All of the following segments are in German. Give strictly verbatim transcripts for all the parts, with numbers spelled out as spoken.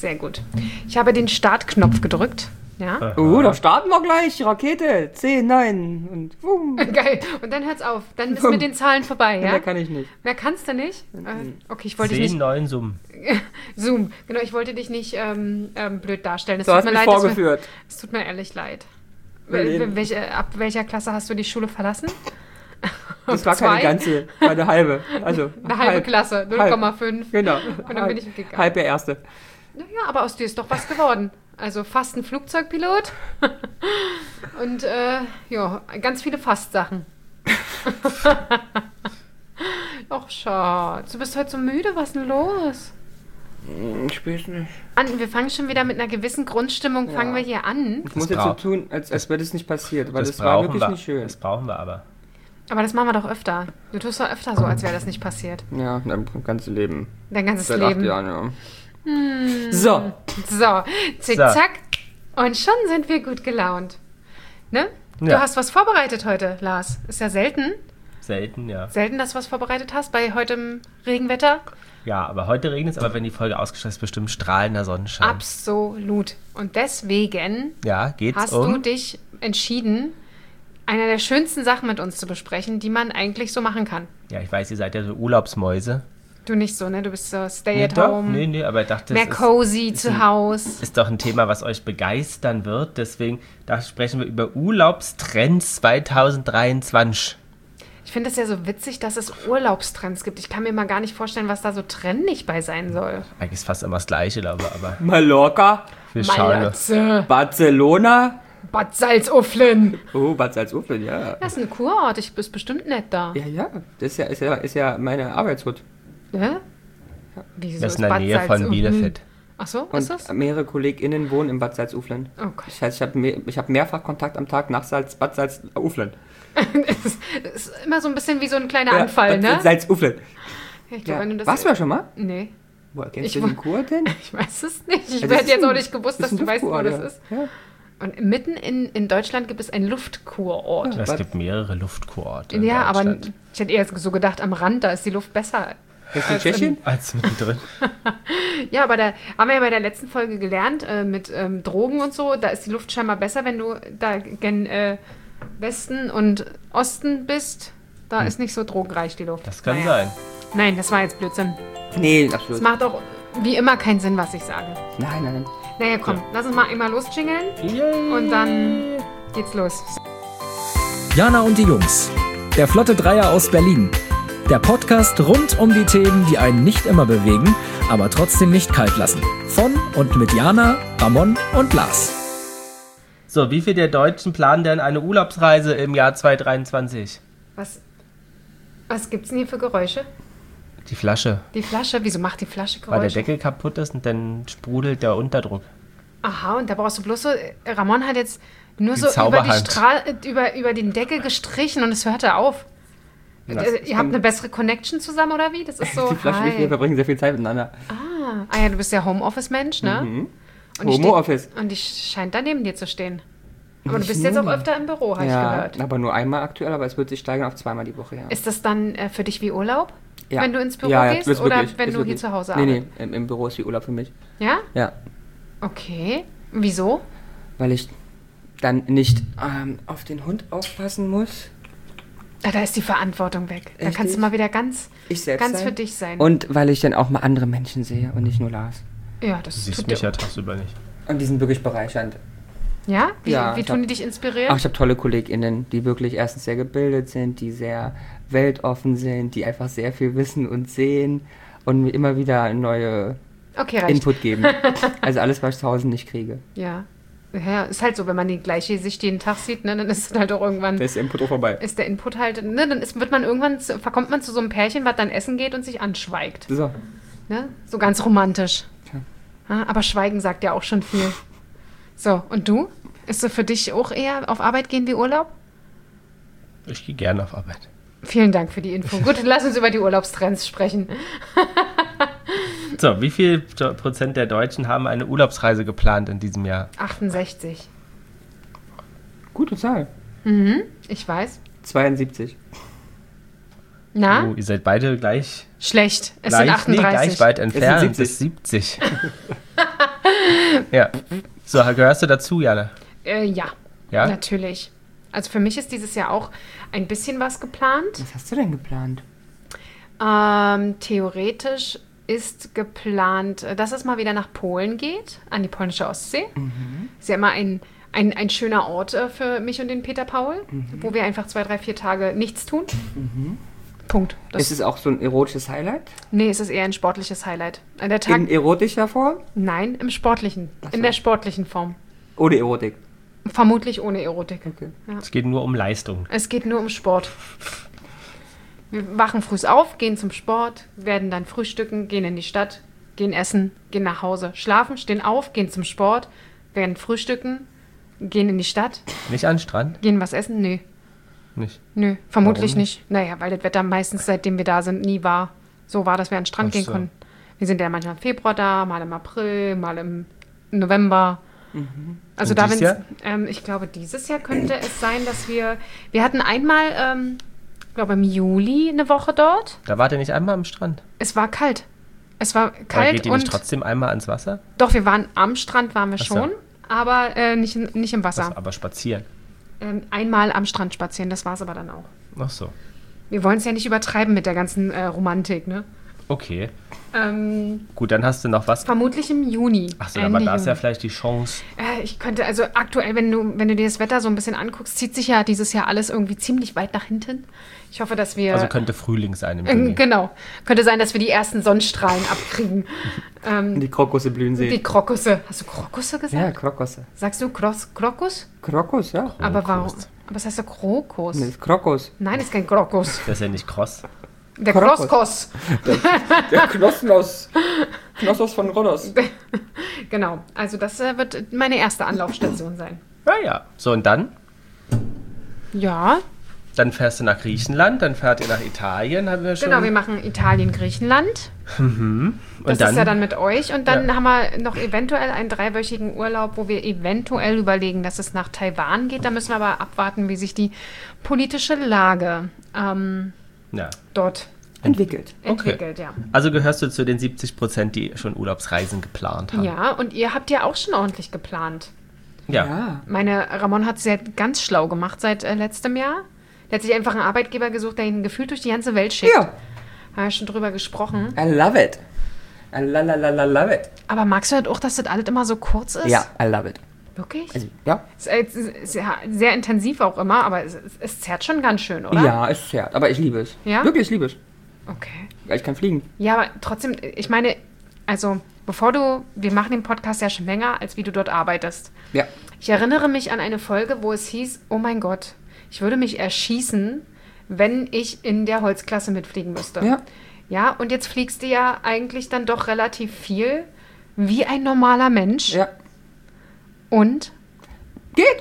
Sehr gut. Ich habe den Startknopf gedrückt. Ja. Uh, da starten wir gleich. Rakete. zehn, neun und boom. Geil. Und dann hört's auf. Dann ist mit den Zahlen vorbei, ja? Mehr kann ich nicht. Mehr kannst du nicht? Äh, okay, ich wollte zehn, dich nicht... neun, Zoom. Zoom. Genau, ich wollte dich nicht ähm, ähm, blöd darstellen. Es Du tut hast mir mich leid, vorgeführt. Es, mir, es tut mir ehrlich leid. Wel- Welche, ab welcher Klasse hast du die Schule verlassen? Das war Zwei? keine ganze, war eine halbe. Also Eine halbe halb. Klasse, null Komma fünf. Genau. Und dann bin ich gegangen. Halb der Erste. Naja, aber aus dir ist doch was geworden. Also fast ein Flugzeugpilot und äh, ja, ganz viele Fast-Sachen. Ach, Schatz, du bist heute so müde, was ist denn los? Ich weiß nicht. An, wir fangen schon wieder mit einer gewissen Grundstimmung, fangen wir hier an. Ich muss Das jetzt so brauch- tun, als, als wäre das nicht passiert, weil das, war brauchen wirklich wir. nicht schön. Das brauchen wir aber. Aber das machen wir doch öfter. Du tust doch öfter so, als wäre das nicht passiert. Ja, mein ganzes Leben. Dein ganzes Seit Leben. acht Jahren, ja. So. So, zick, So. zack. Und schon sind wir gut gelaunt. Ne? Du Ja. hast was vorbereitet heute, Lars. Ist ja selten. Selten, ja. Selten, dass du was vorbereitet hast bei heutem Regenwetter. Ja, aber heute regnet es, aber wenn die Folge ausgestrahlt ist, bestimmt strahlender Sonnenschein. Absolut. Und deswegen Ja, geht's hast um? du dich entschieden, eine der schönsten Sachen mit uns zu besprechen, die man eigentlich so machen kann. Ja, ich weiß, ihr seid ja so Urlaubsmäuse. Du nicht so, ne? Du bist so stay Nee, at doch, home, nee, nee, aber ich dachte, mehr das ist, cozy zu Hause. ist doch ein Thema, was euch begeistern wird. Deswegen da sprechen wir über Urlaubstrends zwanzig dreiundzwanzig. Ich finde es ja so witzig, dass es Urlaubstrends gibt. Ich kann mir mal gar nicht vorstellen, was da so trendig bei sein soll. Eigentlich ist fast immer das Gleiche, glaube ich, aber Mallorca, wir schauen. Malotze, Barcelona. Bad Salzuflen. Oh, Bad Salzuflen, ja. Das ist ein Kurort. Ich bist bestimmt nett da. Ja, ja. Das ist ja, ist ja, ist ja meine Arbeitshut. Ne? Wieso Das ist in der Nähe von Salzuflen? Bielefeld. Ach so, Und ist das? mehrere KollegInnen wohnen in Bad Salzuflen. Oh Gott. Das heißt, ich habe me ich hab mehrfach Kontakt am Tag nach Salz, Bad Salzuflen. Es ist, es ist immer so ein bisschen wie so ein kleiner Ja, Anfall, Bad ne? Salzuflen. Ich glaub, Ja. wenn du das Warst du da schon mal? Nee, Woher kennst Ich du den wa- Kur denn? ich weiß es nicht. Ich Ja, das hätte ist jetzt ein- auch nicht gewusst, dass ist ein du weißt, wo Luftkurort, das ja. ist. Ja. Und mitten in, in Deutschland gibt es einen Luftkurort. Es Was? gibt mehrere Luftkurorte. in Ja, aber Deutschland. ich hätte eher so gedacht, am Rand, da ist die Luft besser. Kennst du in Tschechien? Als mittendrin. Ja, aber da haben wir ja bei der letzten Folge gelernt, äh, mit ähm, Drogen und so, da ist die Luft scheinbar besser, wenn du da gen äh, Westen und Osten bist. Da ist nicht so drogenreich die Luft. Das kann Naja. sein. Nein, das war jetzt Blödsinn. Nee, Es absolut. macht auch wie immer keinen Sinn, was ich sage. Nein, nein. Naja, komm, lass uns mal einmal losjingeln und dann geht's los. Jana und die Jungs. Der Flotte Dreier aus Berlin. Der Podcast rund um die Themen, die einen nicht immer bewegen, aber trotzdem nicht kalt lassen. Von und mit Jana, Ramon und Lars. So, wie viele der Deutschen planen denn eine Urlaubsreise im Jahr zwanzig dreiundzwanzig? Was, was gibt's denn hier für Geräusche? Die Flasche. Die Flasche, wieso macht die Flasche Weil der Geräusche? Deckel kaputt ist und dann sprudelt der Unterdruck. Aha, und da brauchst du bloß so, äh, Ramon hat jetzt nur Die so über, die Zauberhand. Strahl, äh, über, über den Deckel gestrichen und es hörte auf. Das Äh, ist Ihr habt dann- eine bessere Connection zusammen, oder wie? Das ist so, Die Flasche, hi. wir verbringen sehr viel Zeit miteinander. Ah, ah ja, du bist ja Homeoffice-Mensch, ne? Mhm. Und die Homeoffice. steht- Und die scheint da neben dir zu stehen. Aber du Nicht bist jetzt auch nur. öfter im Büro, habe ich Ja, gehört. aber nur einmal aktuell, aber es wird sich steigern auf zweimal die Woche, ja. Ist das dann äh, für dich wie Urlaub, Ja. wenn du ins Büro Ja, ja, gehst? ist Oder wirklich, wenn ist du hier wirklich. zu Hause Nee, arbeitest? nee, im, im Büro ist wie Urlaub für mich. Ja? Ja, Okay. Wieso? weil ich dann nicht ähm, auf den Hund aufpassen muss. Ah, da ist die Verantwortung weg. Da Richtig? kannst du mal wieder ganz, Ich selbst ganz sein. für dich sein. Und weil ich dann auch mal andere Menschen sehe und nicht nur Lars. ja, Du das siehst tut mich dir. ja tagsüber nicht. Und die sind wirklich bereichernd. Ja? Wie, Ja, wie ich tun hab- die dich inspirieren? Ach, ich habe tolle KollegInnen, die wirklich erstens sehr gebildet sind, die sehr weltoffen sind, die einfach sehr viel wissen und sehen und mir immer wieder neue okay, reicht. Input geben. Also alles, was ich zu Hause nicht kriege. Ja. Ja, ist halt so, wenn man die gleiche Sicht jeden Tag sieht, ne, dann ist es halt auch irgendwann, Da ist der Input auch vorbei. ist der Input halt, ne, dann ist, wird man irgendwann, zu, verkommt man zu so einem Pärchen, was dann essen geht und sich anschweigt. So. Ne? So ganz romantisch. Tja. Ja, aber Schweigen sagt ja auch schon viel. So, und du? Ist so für dich auch eher auf Arbeit gehen wie Urlaub? Ich gehe gerne auf Arbeit. Vielen Dank für die Info. Gut, lass uns über die Urlaubstrends sprechen. So, wie viel Prozent der Deutschen haben eine Urlaubsreise geplant in diesem Jahr? achtundsechzig. Gute Zahl. Mhm, ich weiß. zweiundsiebzig. Na? Oh, ihr seid beide gleich, Schlecht. Es gleich, sind nee, achtunddreißig. gleich weit entfernt. siebzig. Bis siebzig. Ja. So, gehörst du dazu, Jana? Äh, ja, Ja? natürlich. Also für mich ist dieses Jahr auch ein bisschen was geplant. Was hast du denn geplant? Ähm, theoretisch ist geplant, äh, dass es mal wieder nach Polen geht, an die polnische Ostsee. Mhm. Ist ja immer ein, ein, ein schöner Ort äh, für mich und den Peter Paul, Mhm. wo wir einfach zwei, drei, vier Tage nichts tun. Punkt. Das, Ist es auch so ein erotisches Highlight? nee, es ist eher ein sportliches Highlight. An der Tag, In erotischer Form? nein, im sportlichen, Ach so. in der sportlichen Form. Ohne Erotik? Vermutlich ohne Erotik. Okay. Es geht nur um Leistung. Es geht nur um Sport. Wir wachen früh auf, gehen zum Sport, werden dann frühstücken, gehen in die Stadt, gehen essen, gehen nach Hause, schlafen, stehen auf, gehen zum Sport, werden frühstücken, gehen in die Stadt, Nicht an den Strand? gehen was essen? Nö, Nicht. nö, vermutlich Warum nicht. Naja, weil das Wetter meistens, seitdem wir da sind, nie war. So war, dass wir an den Strand Ach gehen so. konnten. Wir sind ja manchmal im Februar da, mal im April, mal im November. Also Und da, dieses wenn Jahr? ähm, ich glaube, dieses Jahr könnte es sein, dass wir, wir hatten einmal, ähm, ich glaube im Juli eine Woche dort. Da wart ihr nicht einmal am Strand. Es war kalt. Es war Aber kalt geht ihr und nicht trotzdem einmal ans Wasser? doch, wir waren am Strand, waren wir Ach so. schon, aber äh, nicht, in- nicht im Wasser. Das, aber spazieren. Ähm, einmal am Strand spazieren, das war es aber dann auch. Ach so. Wir wollen es ja nicht übertreiben mit der ganzen äh, Romantik, ne? Okay. Ähm, Gut, dann hast du noch was. vermutlich im Juni. Ach so, Ende aber da ist ja Juni. vielleicht die Chance. Äh, ich könnte, also aktuell, wenn du, wenn du dir das Wetter so ein bisschen anguckst, zieht sich ja dieses Jahr alles irgendwie ziemlich weit nach hinten. Ich hoffe, dass wir. Also könnte Frühling sein im äh, Juni. genau. Könnte sein, dass wir die ersten Sonnenstrahlen abkriegen. Ähm, Die Krokusse blühen die sehen. Krokusse. Hast du Krokusse gesagt? Ja, Krokusse. Sagst du Kros Krokus? Krokus, ja. Aber warum? Krokus. Aber es heißt doch Krokus. Das ist Krokus. Nein, ist kein Krokus. Das ist ja nicht kross. Der Krokus. Kroskos. Der Knospen aus, Knossos von Rhodos. Genau. Also das äh, wird meine erste Anlaufstation sein. Ja, ja. So, und dann? Ja, Dann fährst du nach Griechenland, dann fährt ihr nach Italien, haben wir schon. genau. Wir machen Italien, Griechenland. und Das dann, ist ja dann mit euch. Und dann Ja. haben wir noch eventuell einen dreiwöchigen Urlaub, wo wir eventuell überlegen, dass es nach Taiwan geht. Da müssen wir aber abwarten, wie sich die politische Lage ähm, ja. dort Entwickelt. Okay. entwickelt. Ja. Also gehörst du zu den siebzig Prozent, die schon Urlaubsreisen geplant haben. ja, und ihr habt ja auch schon ordentlich geplant. Ja. Meine Ramon hat es ja ganz schlau gemacht seit äh, letztem Jahr. Der hat sich einfach einen Arbeitgeber gesucht, der ihn gefühlt durch die ganze Welt schickt. Ja. Haben wir schon drüber gesprochen. I love it. I la la la la love it. Aber magst du halt auch, dass das alles immer so kurz ist? Ja, I love it. Wirklich? Also, ja. Es ist, äh, sehr, sehr intensiv auch immer, aber es, es, es zerrt schon ganz schön, oder? Ja, es ist zert. Aber ich liebe es. Ja? Wirklich, ich liebe es. Okay. Ja, ich kann fliegen. Ja, aber trotzdem, ich meine, also bevor du, wir machen den Podcast ja schon länger, als wie du dort arbeitest. Ja. Ich erinnere mich an eine Folge, wo es hieß, oh mein Gott, ich würde mich erschießen, wenn ich in der Holzklasse mitfliegen müsste. Ja. Ja, und jetzt fliegst du ja eigentlich dann doch relativ viel, wie ein normaler Mensch. Ja. Und Geht.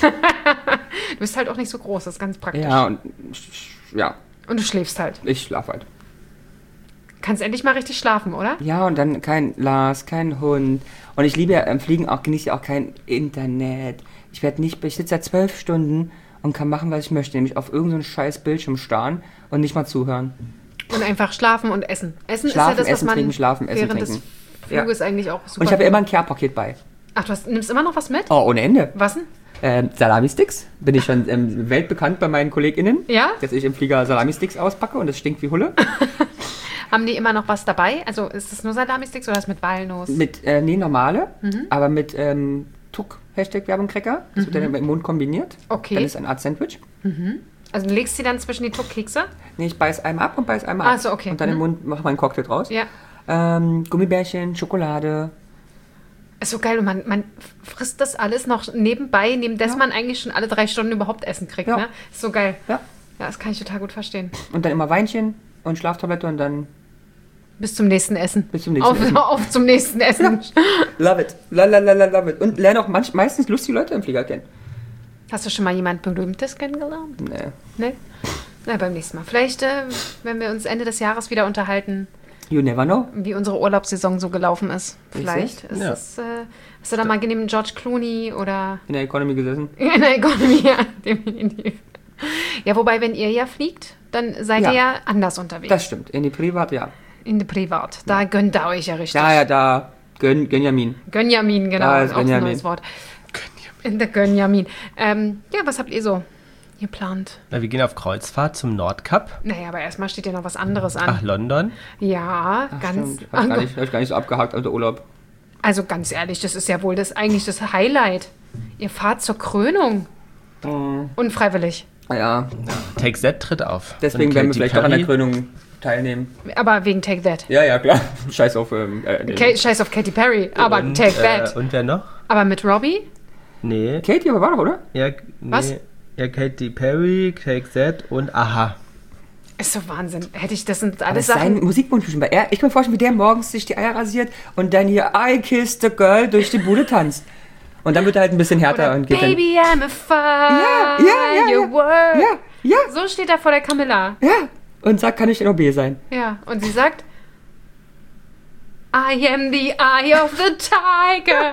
du bist halt auch nicht so groß, das ist ganz praktisch. Ja, und ja, Und du schläfst halt. ich schlafe halt. Kannst endlich mal richtig schlafen, oder? Ja, und dann kein Lars, kein Hund. Und ich liebe ja am Fliegen auch, genieße ja auch kein Internet. Ich werde nicht, ich sitze da zwölf Stunden und kann machen, was ich möchte, nämlich auf irgendeinen scheiß Bildschirm starren und nicht mal zuhören. Und einfach schlafen und essen. Essen Schlafen, ist ja das, was essen, man trinken, schlafen, essen, während trinken. des Fluges eigentlich auch super Und ich habe ja will. immer ein Care-Paket bei. Ach, du hast, nimmst immer noch was mit? Oh, ohne Ende. Was denn? Ähm, Salami-Sticks. Bin ich schon ähm, weltbekannt bei meinen KollegInnen. Ja? Dass ich im Flieger Salami-Sticks auspacke und es stinkt wie Hulle. Haben die immer noch was dabei? Also ist es nur Salami-Sticks oder ist mit Walnuss? Mit, äh, nee, normale, Mhm. aber mit ähm, Tuck, Hashtag Werbung Cracker. Das wird dann im Mund kombiniert. Okay. Dann ist eine Art Sandwich. Also du legst sie dann zwischen die Tuck-Kekse? Nee, ich beiß einmal ab und beiß einmal ab. Ach so, okay. Und dann im Mhm. Mund mache ich meinen Cocktail draus. Ja. Ähm, Gummibärchen, Schokolade. Ist so geil und man, man frisst das alles noch nebenbei, neben des Ja. man eigentlich schon alle drei Stunden überhaupt Essen kriegt. Ja. Ne? Ist so geil. Ja. Ja, das kann ich total gut verstehen. Und dann immer Weinchen und Schlaftablette und dann Bis zum nächsten Essen. Bis zum nächsten auf, Essen. Auf zum nächsten Essen. love it. La, la, la, la, love it. Und lerne auch manch, meistens lustige Leute im Flieger kennen. Hast du schon mal jemand Berühmtes kennengelernt? Nee. Ne? Na, beim nächsten Mal. Vielleicht, äh, wenn wir uns Ende des Jahres wieder unterhalten, You never know. wie unsere Urlaubssaison so gelaufen ist. Vielleicht Richtig. ist Ja. es, äh, hast du da mal neben George Clooney oder In der Economy gesessen. in der Economy, ja, definitiv. Ja, wobei, wenn ihr ja fliegt, dann seid Ja. ihr ja anders unterwegs. Das stimmt. In die Privat, ja. In der Privat. Da gönnt ihr euch ja richtig. Ja, ja, da, Gön, Gönjamin. Gönjamin, genau. Ah, ist auch ein Gönjamin. neues Wort. Gönjamin. Der Gönjamin. Ähm, ja, was habt ihr so geplant? Na, wir gehen auf Kreuzfahrt zum Nordkap. Naja, aber erstmal steht ja noch was anderes an. Ach, London. Ja, Ach, ganz. stimmt. Hab ich, gar nicht, hab ich gar nicht so abgehakt unter Urlaub. Also ganz ehrlich, das ist ja wohl das eigentlich das Highlight. Ihr fahrt zur Krönung. Mhm. Unfreiwillig. Ja, Take Z tritt auf. deswegen Und werden wir Katy vielleicht auch an der Perry. Krönung teilnehmen. Aber wegen Take That. Ja, ja, klar. Scheiß auf. Ähm, äh, den- Ka- Scheiß auf Katy Perry, aber Und, Take äh, That. und wer noch? Aber mit Robbie? Nee. Katy, aber war doch, oder? Ja, nee. Was? Ja, Katy Perry, Take Z und Aha. Ist so Wahnsinn. Hätte ich, das sind Das alles ist sein Sachen. Musikwunsch bestimmt. Er, ich kann mir vorstellen, wie der morgens sich die Eier rasiert und dann hier I kissed the girl durch die Bude tanzt. Und dann wird er halt ein bisschen härter Oder, und geht Baby, I'm a fire, Ja, ja, ja, your ja. word. dann... Ja, ja, So steht er vor der Camilla. ja. Und sagt, kann ich denn O B sein? Ja, und sie sagt, I am the eye of the tiger.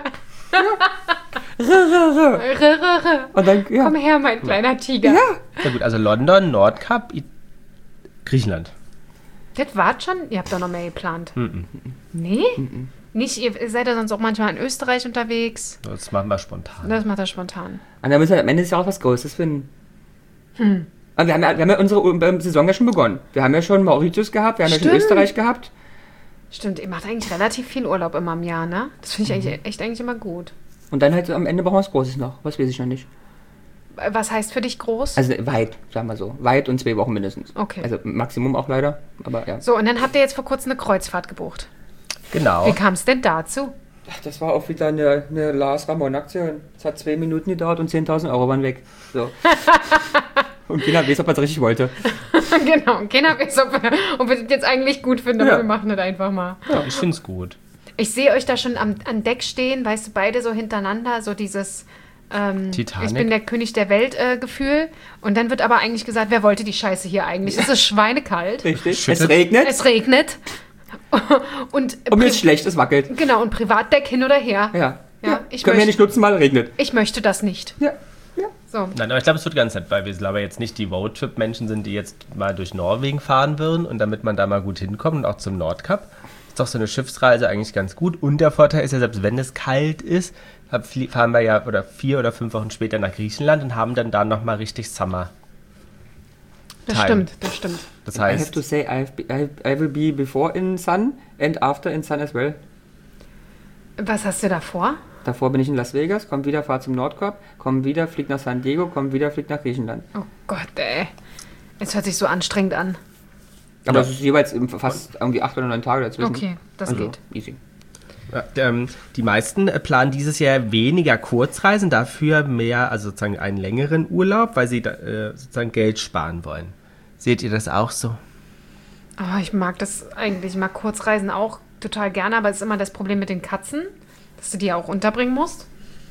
R, r, r. R, r, r. Und dann, ja. Komm her, mein kleiner Tiger. Ja. Na gut, also London, Nordkap, I Griechenland. Das war schon? Ihr habt doch noch mehr geplant. Mhm. Nee? Nicht, ihr seid ja sonst auch manchmal in Österreich unterwegs. Das machen wir spontan. Das macht er spontan. Und dann müssen wir am Ende des Jahres was Großes finden. Hm. Aber wir haben, ja, wir haben ja unsere ähm, Saison ja schon begonnen. Wir haben ja schon Mauritius gehabt, wir haben ja schon Stimmt. Österreich gehabt. Stimmt, ihr macht eigentlich relativ viel Urlaub immer im Jahr, ne? Das finde ich eigentlich, echt eigentlich immer gut. Und dann halt am Ende brauchen wir was Großes noch. Was weiß ich noch nicht. Was heißt für dich groß? Also weit, sagen wir so. Weit und zwei Wochen mindestens. Okay. Also Maximum auch leider, aber ja. So, und dann habt ihr jetzt vor kurzem eine Kreuzfahrt gebucht. Genau. Wie kam es denn dazu? Ach, das war auch wieder eine, eine Lars Ramon-Aktion. Es hat zwei Minuten gedauert und zehntausend Euro waren weg. So. Und keiner weiß, ob er es richtig wollte. Genau, keiner weiß, ob wir, ob wir das jetzt eigentlich gut finden, aber Ja. wir machen das einfach mal. Ja, ich finde es gut. Ich sehe euch da schon am, an Deck stehen, weißt du, beide so hintereinander, so dieses ähm, Titanic. Ich bin der König der Welt äh, Gefühl. Und dann wird aber eigentlich gesagt, wer wollte die Scheiße hier eigentlich? Es ist schweinekalt, Richtig. Schüttet. Es regnet es regnet und, und mir Pri- ist schlecht, es wackelt. genau, und Privatdeck hin oder her. Ja. Ja, ich Können wir möchte- nicht nutzen, weil es regnet. Ich möchte das nicht. Ja. Ja. So. Nein, aber ich glaube, es wird ganz nett, weil wir glaube jetzt nicht die Roadtrip-Menschen sind, die jetzt mal durch Norwegen fahren würden und damit man da mal gut hinkommt und auch zum Nordkap. Ist doch so eine Schiffsreise eigentlich ganz gut. Und der Vorteil ist ja, selbst wenn es kalt ist, hab- flie- fahren wir ja oder vier oder fünf Wochen später nach Griechenland und haben dann da nochmal richtig Summer. Das Time. stimmt, das stimmt. Das I have heißt, to say, I, have be, I, I will be before in sun and after in sun as well. Was hast du da vor? Davor bin ich in Las Vegas, komm wieder, fahr zum Nordkap, komm wieder, flieg nach San Diego, komm wieder, flieg nach Griechenland. Oh Gott, ey. Es hört sich so anstrengend an. Aber Ja. es ist jeweils im- fast irgendwie acht oder neun Tage dazwischen. Okay, das also, geht. Easy. ja, ähm, die meisten äh, planen dieses Jahr weniger Kurzreisen, dafür mehr, also sozusagen einen längeren Urlaub, weil sie da, äh, sozusagen Geld sparen wollen. Seht ihr das auch so? Oh, ich mag das eigentlich. Ich mag Kurzreisen auch total gerne, aber es ist immer das Problem mit den Katzen, dass du die auch unterbringen musst.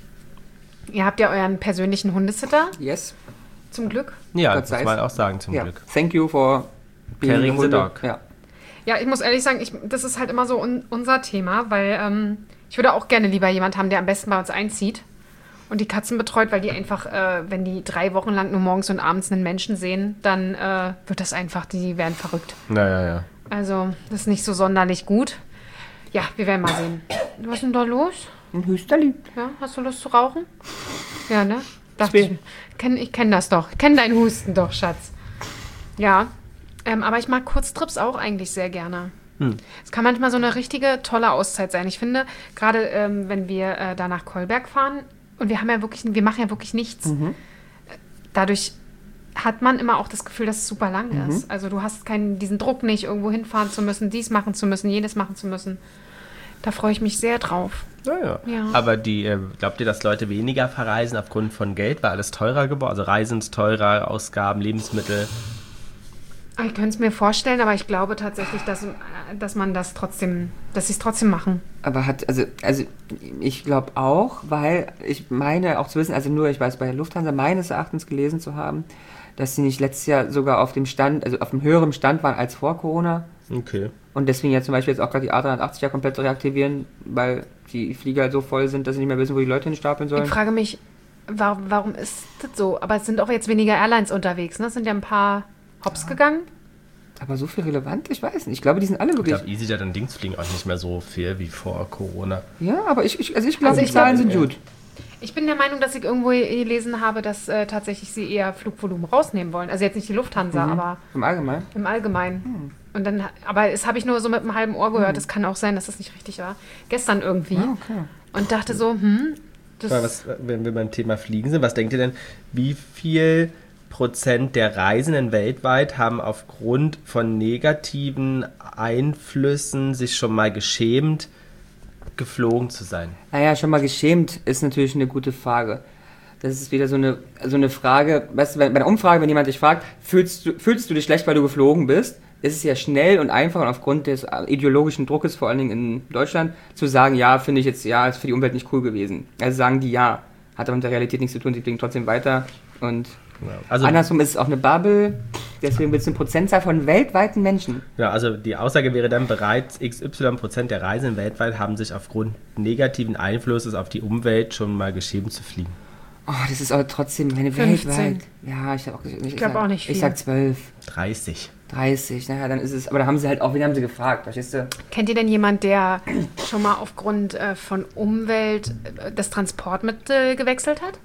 Ihr habt ja euren persönlichen Hundesitter, Yes. zum Glück. Ja, Gott das sei's. muss man auch sagen zum Ja. Glück. Thank you for being Carrying the Hunde. dog. Ja. Ja, ich muss ehrlich sagen, ich, das ist halt immer so un, unser Thema, weil ähm, ich würde auch gerne lieber jemand haben, der am besten bei uns einzieht und die Katzen betreut, weil die einfach, äh, wenn die drei Wochen lang nur morgens und abends einen Menschen sehen, dann äh, wird das einfach, die werden verrückt. Naja, ja. Also, das ist nicht so sonderlich gut. Ja, wir werden mal sehen. Was ist denn da los? Ein Hüsterli. Ja, hast du Lust zu rauchen? Ja, ne? Dachte Zwei. ich, kenn, ich kenne das doch. Ich kenne deinen Husten doch, Schatz. Ja, ähm, aber ich mag Kurztrips auch eigentlich sehr gerne. Hm. Es kann manchmal so eine richtige tolle Auszeit sein. Ich finde, gerade ähm, wenn wir äh, da nach Kolberg fahren und wir haben ja wirklich, wir machen ja wirklich nichts. Mhm. Dadurch hat man immer auch das Gefühl, dass es super lang ist. Also du hast keinen, diesen Druck nicht, irgendwo hinfahren zu müssen, dies machen zu müssen, jenes machen zu müssen. Da freue ich mich sehr drauf. Naja. Ja. Aber die, äh, glaubt ihr, dass Leute weniger verreisen aufgrund von Geld, weil alles teurer geworden? Also Reisen ist teurer, Ausgaben, Lebensmittel. Ich könnte es mir vorstellen, aber ich glaube tatsächlich, dass, äh, dass man das trotzdem, dass sie es trotzdem machen. Aber hat, also, also ich glaube auch, weil ich meine auch zu wissen, also nur, ich weiß bei der Lufthansa meines Erachtens gelesen zu haben, dass sie nicht letztes Jahr sogar auf dem Stand, also auf einem höheren Stand waren als vor Corona. Okay. Und deswegen ja zum Beispiel jetzt auch gerade die A dreihundertachtzig ja komplett reaktivieren, weil die Flieger halt so voll sind, dass sie nicht mehr wissen, wo die Leute hinstapeln sollen. Ich frage mich, warum, warum ist das so? Aber es sind auch jetzt weniger Airlines unterwegs, ne? Es sind ja ein paar hops gegangen. Aber so viel relevant? Ich weiß nicht. Ich glaube, die sind alle Ich wirklich... glaube, EasyJet und Dings fliegen auch nicht mehr so viel wie vor Corona. Ja, aber ich, ich, also ich glaube, Also die ich Zahlen glaub, sind gut. Ich bin der Meinung, dass ich irgendwo gelesen habe, dass äh, tatsächlich sie eher Flugvolumen rausnehmen wollen. Also jetzt nicht die Lufthansa, Mhm. aber Im Allgemeinen. im Allgemeinen. Und dann, aber das habe ich nur so mit einem halben Ohr gehört. Es kann auch sein, dass das nicht richtig war. Gestern irgendwie. Ah, okay. Und dachte so, hm, das Aber was, wenn wir beim Thema Fliegen sind, was denkt ihr denn, wie viel Prozent der Reisenden weltweit haben aufgrund von negativen Einflüssen sich schon mal geschämt, geflogen zu sein? Naja, schon mal geschämt ist natürlich eine gute Frage. Das ist wieder so eine, so eine Frage, weißt du, bei einer Umfrage, wenn jemand dich fragt, fühlst du, fühlst du dich schlecht, weil du geflogen bist, ist es ja schnell und einfach und aufgrund des ideologischen Druckes, vor allen Dingen in Deutschland, zu sagen, ja, finde ich jetzt, ja, ist für die Umwelt nicht cool gewesen. Also sagen die ja. Hat aber mit der Realität nichts zu tun, sie fliegen trotzdem weiter und Ja, also, andersrum ist es auch eine Bubble, deswegen wird es eine Prozentzahl von weltweiten Menschen. ja, also die Aussage wäre dann, bereits X Y Prozent der Reisenden weltweit haben sich aufgrund negativen Einflusses auf die Umwelt schon mal geschämt zu fliegen. Oh, das ist aber trotzdem meine fünfzehn. weltweit. Ja, ich, hab auch, ich, Ich glaub sag- auch nicht Ich viel. sag zwölf, dreißig. dreißig, naja, dann ist es, aber da haben sie halt auch, wen haben sie gefragt, verstehst du? Kennt ihr denn jemand, der schon mal aufgrund äh, von Umwelt äh, das Transportmittel gewechselt hat?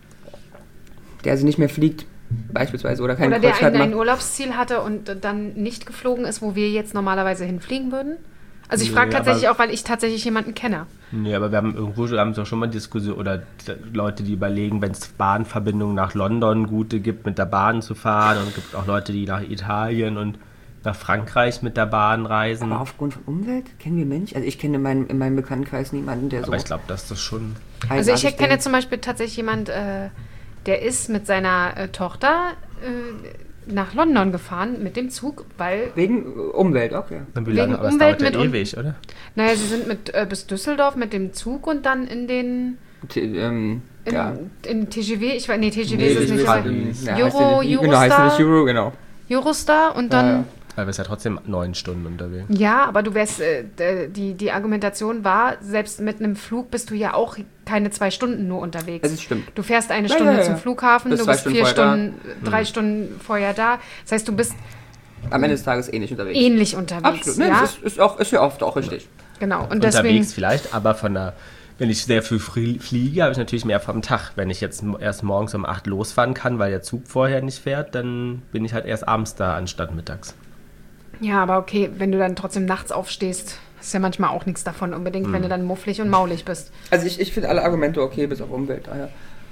Der also nicht mehr fliegt, beispielsweise, oder keinen Oder der Kreuzfahrt ein, ein macht. Urlaubsziel hatte und dann nicht geflogen ist, wo wir jetzt normalerweise hinfliegen würden? Also ich Nee, frage tatsächlich aber- auch, weil ich tatsächlich jemanden kenne. Nee, aber wir haben irgendwo wir haben doch schon mal Diskussion oder d- Leute, die überlegen, wenn es Bahnverbindungen nach London gute gibt, mit der Bahn zu fahren, und es gibt auch Leute, die nach Italien und nach Frankreich mit der Bahn reisen. Aber aufgrund von Umwelt kennen wir Menschen? Also ich kenne in meinem, in meinem Bekanntenkreis niemanden, der so... Aber ich glaube, dass das schon... Also ich eigenartig kenne denkt. zum Beispiel tatsächlich jemand, äh, der ist mit seiner äh, Tochter äh, nach London gefahren mit dem Zug, weil, Wegen Umwelt, okay. Und wie Wegen lange? Aber es Umwelt dauert ja mit un- ewig, oder? naja, sie sind mit äh, bis Düsseldorf mit dem Zug und dann in den T ähm, in, ja. in T G V, ich weiß, nee, T G V Nee, ist es ich nicht, weiß aber nicht. Ja, Euro- heißt ja nicht, genau, Eurostar? heißt ja nicht Euro, genau. Eurostar und dann Ja, ja. Aber wir sind ja trotzdem neun Stunden unterwegs. ja, aber du wärst, äh, d- die, die Argumentation war, selbst mit einem Flug bist du ja auch keine zwei Stunden nur unterwegs. Das ist stimmt. Du fährst eine Ja, Stunde ja, ja. zum Flughafen, Bist du zwei bist Stunden vier vorher da. Stunden, drei Stunden vorher da. Das heißt, du bist Am Ende des Tages ähnlich unterwegs. ähnlich unterwegs. Absolut. Nee, ja? das ist, ist, auch, ist ja oft auch richtig. Genau. Und deswegen, Unterwegs vielleicht, aber von der... Wenn ich sehr früh frie- fliege, habe ich natürlich mehr vom Tag. Wenn ich jetzt m- erst morgens um acht losfahren kann, weil der Zug vorher nicht fährt, dann bin ich halt erst abends da, anstatt mittags. ja, aber okay, wenn du dann trotzdem nachts aufstehst, ist ja manchmal auch nichts davon unbedingt, Hm. wenn du dann mufflig und maulig bist. Also ich, ich finde alle Argumente okay, bis auf Umwelt. Ah, ja.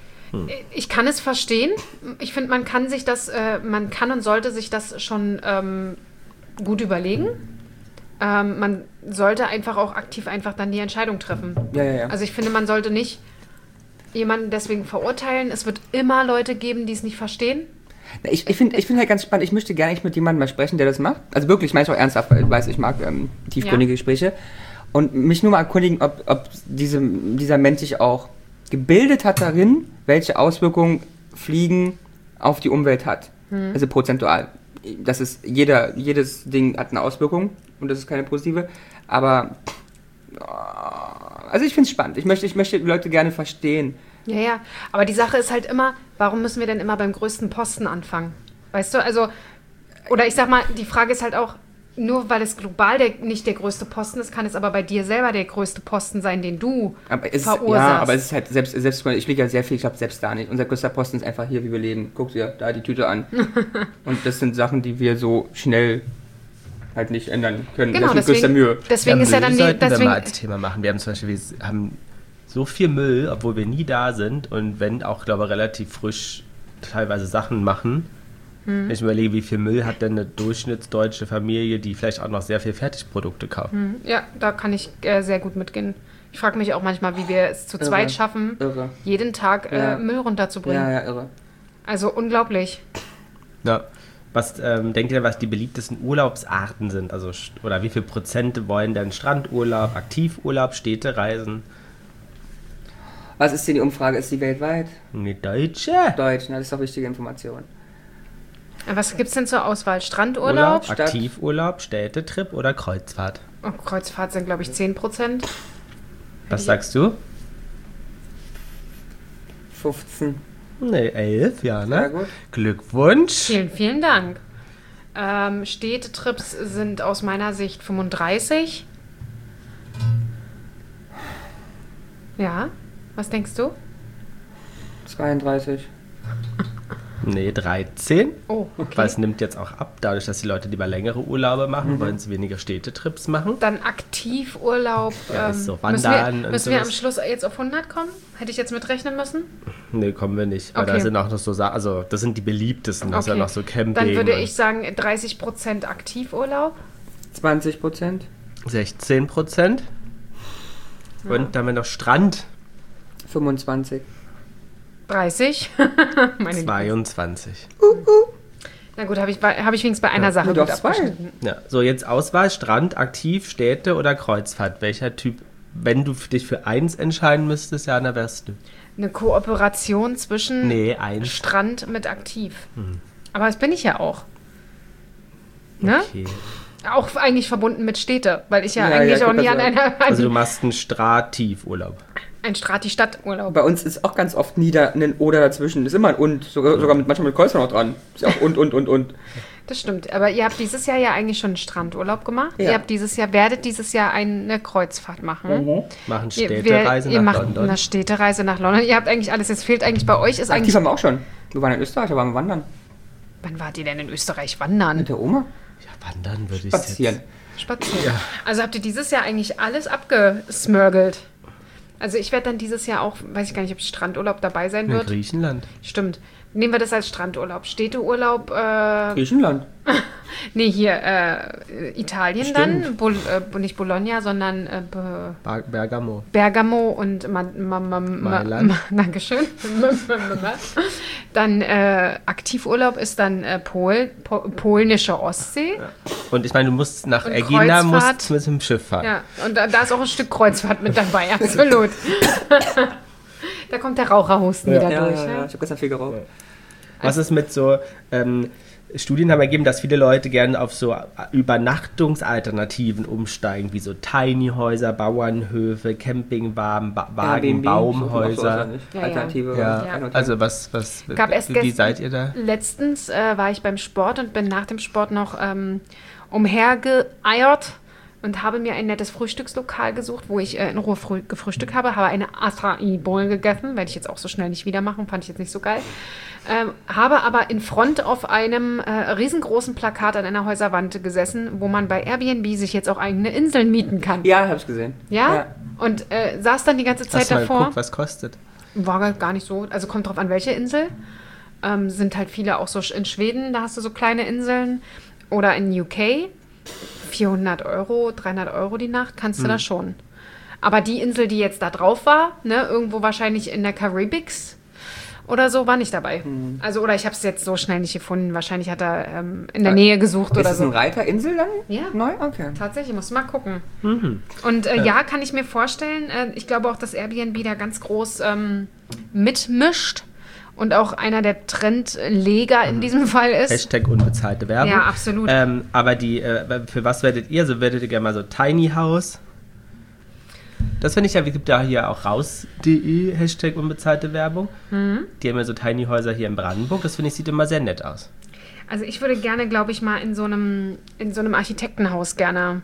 Ich kann es verstehen. Ich finde, man kann sich das, äh, man kann und sollte sich das schon ähm, gut überlegen. Ähm, man sollte einfach auch aktiv einfach dann die Entscheidung treffen. Ja, ja, ja. Also ich finde, man sollte nicht jemanden deswegen verurteilen. Es wird immer Leute geben, die es nicht verstehen. Ich, ich finde ich find halt ganz spannend, ich möchte gerne nicht mit jemandem mal sprechen, der das macht. Also wirklich, ich meine es auch ernsthaft, weil ich weiß, ich mag ähm, tiefgründige Ja. Gespräche. Und mich nur mal erkundigen, ob, ob diese, dieser Mensch sich auch gebildet hat darin, welche Auswirkungen Fliegen auf die Umwelt hat. Also prozentual. Das ist jeder, jedes Ding hat eine Auswirkung und das ist keine positive. Aber also ich finde es spannend. Ich möchte, ich möchte die Leute gerne verstehen. Ja, ja. Aber die Sache ist halt immer, warum müssen wir denn immer beim größten Posten anfangen? Weißt du, also, oder ich sag mal, die Frage ist halt auch, nur weil es global der, nicht der größte Posten ist, kann es aber bei dir selber der größte Posten sein, den du Aber es, verursachst. ja, aber es ist halt, selbst, selbst ich fliege ja sehr viel, ich glaube selbst da nicht. Unser größter Posten ist einfach hier, wie wir leben. Guck dir da die Tüte an. Und das sind Sachen, die wir so schnell halt nicht ändern können. Genau, das ist mit größter deswegen, Mühe. deswegen ist ja dann die, sollten wir deswegen, mal als Thema machen. Wir haben zum Beispiel, wir haben so viel Müll, obwohl wir nie da sind und wenn auch, glaube ich, relativ frisch teilweise Sachen machen. Hm. Wenn ich überlege, wie viel Müll hat denn eine durchschnittsdeutsche Familie, die vielleicht auch noch sehr viel Fertigprodukte kauft. ja, da kann ich äh, sehr gut mitgehen. Ich frage mich auch manchmal, wie wir es zu Irre. zweit schaffen, Irre. jeden Tag Ja. äh, Müll runterzubringen. Ja, ja, irre. Also unglaublich. Ja. Was ähm, denkt ihr denn, was die beliebtesten Urlaubsarten sind? Also, st- oder wie viel Prozent wollen denn Strandurlaub, Aktivurlaub, Städtereisen? Was ist denn die Umfrage? Ist die weltweit? Eine Deutsche? Deutsch, na, das ist doch wichtige Information. Äh, Was gibt's denn zur Auswahl? Strandurlaub? Stadt. Aktivurlaub, Städtetrip oder Kreuzfahrt? Oh, Kreuzfahrt sind, glaube ich, zehn Prozent. Was sagst du? fünfzehn. Ne, elf, ja, Sehr ne? gut. Glückwunsch. Vielen, vielen Dank. Ähm, Städtetrips sind aus meiner Sicht fünfunddreißig. Ja, was denkst du? zweiunddreißig. Nee, dreizehn. Oh, okay. Weil es nimmt jetzt auch ab. Dadurch, dass die Leute lieber längere Urlaube machen, Mhm. wollen sie weniger Städtetrips machen. Dann Aktivurlaub. Ja, ähm, ist so müssen Wandern wir, und müssen wir am sowas. Schluss jetzt auf hundert kommen? Hätte ich jetzt mitrechnen müssen? Nee, kommen wir nicht. Weil Okay. da sind auch noch so Sa- also das sind die beliebtesten. Das ist ja noch so Camping. Dann würde und ich sagen dreißig Prozent Aktivurlaub. zwanzig Prozent. sechzehn Prozent. Und dann haben wir noch Strand. fünfundzwanzig. dreißig. Meine zweiundzwanzig. Na gut, habe ich, bei- hab ich wenigstens bei einer Ja, Sache nur gut doch zwei. abgeschnitten. Ja, so jetzt Auswahl, Strand, Aktiv, Städte oder Kreuzfahrt. Welcher Typ, wenn du dich für eins entscheiden müsstest, Jana, wärst du? Eine Kooperation zwischen Nee, eins. Strand mit Aktiv. Aber das bin ich ja auch. Ne? Okay. Auch eigentlich verbunden mit Städte, weil ich ja, Ja, eigentlich ja, auch ich nie wollte an einer, Also du ein, machst einen Strativ-Urlaub. ein Strati-Stadturlaub. Bei uns ist auch ganz oft nieder ein Oder dazwischen. Ist immer ein Und. Sogar, sogar mit, manchmal mit Kreuzern noch dran. Ist ja auch Und, Und, Und, Und. Das stimmt. Aber ihr habt dieses Jahr ja eigentlich schon einen Strandurlaub gemacht. Ja. Ihr habt dieses Jahr, werdet dieses Jahr eine Kreuzfahrt machen. Machen Ihr, Städtereise wer- ihr nach macht London. eine Städtereise nach London. Ihr habt eigentlich alles. Jetzt fehlt eigentlich bei euch ist Aktiv eigentlich. haben wir auch schon. Wir waren in Österreich, da waren wir wandern. Wann wart ihr denn in Österreich wandern? Mit der Oma. Ja, wandern würde ich Spazieren. jetzt. Spazieren. Also habt ihr dieses Jahr eigentlich alles abgesmörgelt? Also ich werde dann dieses Jahr auch, weiß ich gar nicht, ob Strandurlaub dabei sein In wird. Griechenland. Stimmt. Nehmen wir das als Strandurlaub. Städteurlaub, äh, Griechenland. nee, hier, äh, Italien Stimmt. dann. Bol, äh, nicht Bologna, sondern äh, Be- Bar- Bergamo. Bergamo und ma, ma, ma, ma, Mailand. ma, Dankeschön. Dann äh, Aktivurlaub ist dann äh, Pol, po, polnische Ostsee. Und ich meine, du musst nach Und Egina Kreuzfahrt. musst mit dem Schiff fahren. Ja, und da, da ist auch ein Stück Kreuzfahrt mit dabei, absolut. Da kommt der Raucherhusten wieder Ja, durch. ja, ja. Ja. Ich habe gestern viel geraucht. Was ist mit so, ähm, Studien haben ergeben, dass viele Leute gerne auf so Übernachtungsalternativen umsteigen, wie so Tiny-Häuser, Bauernhöfe, Campingwagen, ba Wagen, Airbnb, Baumhäuser. so, Ja, ja. Alternative. Ja, Ja. also was, was, Gab erst wie, wie gestern- seid ihr da? Letztens äh, war ich beim Sport und bin nach dem Sport noch ähm, umhergeeiert und habe mir ein nettes Frühstückslokal gesucht, wo ich äh, in Ruhe früh gefrühstückt habe. Habe eine Acai Bowl gegessen, werde ich jetzt auch so schnell nicht wieder machen, fand ich jetzt nicht so geil. Ähm, habe aber in Front auf einem äh, riesengroßen Plakat an einer Häuserwand gesessen, wo man bei Airbnb sich jetzt auch eigene Inseln mieten kann. Ja, ich hab's gesehen. Ja? Und äh, saß dann die ganze Zeit Hast du mal davor. geguckt, was kostet? War gar nicht so. Also kommt drauf an, welche Insel. Ähm, sind halt viele auch so in Schweden, da hast du so kleine Inseln. Oder in U K. vierhundert Euro, dreihundert Euro die Nacht, kannst du da schon. Aber die Insel, die jetzt da drauf war, ne, irgendwo wahrscheinlich in der Karibiks oder so, war nicht dabei. Also, oder ich habe es jetzt so schnell nicht gefunden. Wahrscheinlich hat er ähm, in der Nähe gesucht Ist oder das ein so. Reiterinsel dann? Ja. Neu? Okay. Tatsächlich, muss mal gucken. Und äh, ja, kann ich mir vorstellen. Äh, ich glaube auch, dass Airbnb da ganz groß ähm, mitmischt und auch einer der Trendleger in diesem Fall ist. Hashtag unbezahlte Werbung. Ja, absolut. Ähm, aber die, äh, für was werdet ihr? So werdet ihr gerne mal so Tiny House? Das finde ich ja, es gibt ja hier auch raus punkt de, Hashtag unbezahlte Werbung. Mhm. Die haben ja so Tiny Häuser hier in Brandenburg. Das finde ich, sieht immer sehr nett aus. Also ich würde gerne, glaube ich, mal in so einem, in so einem Architektenhaus gerne.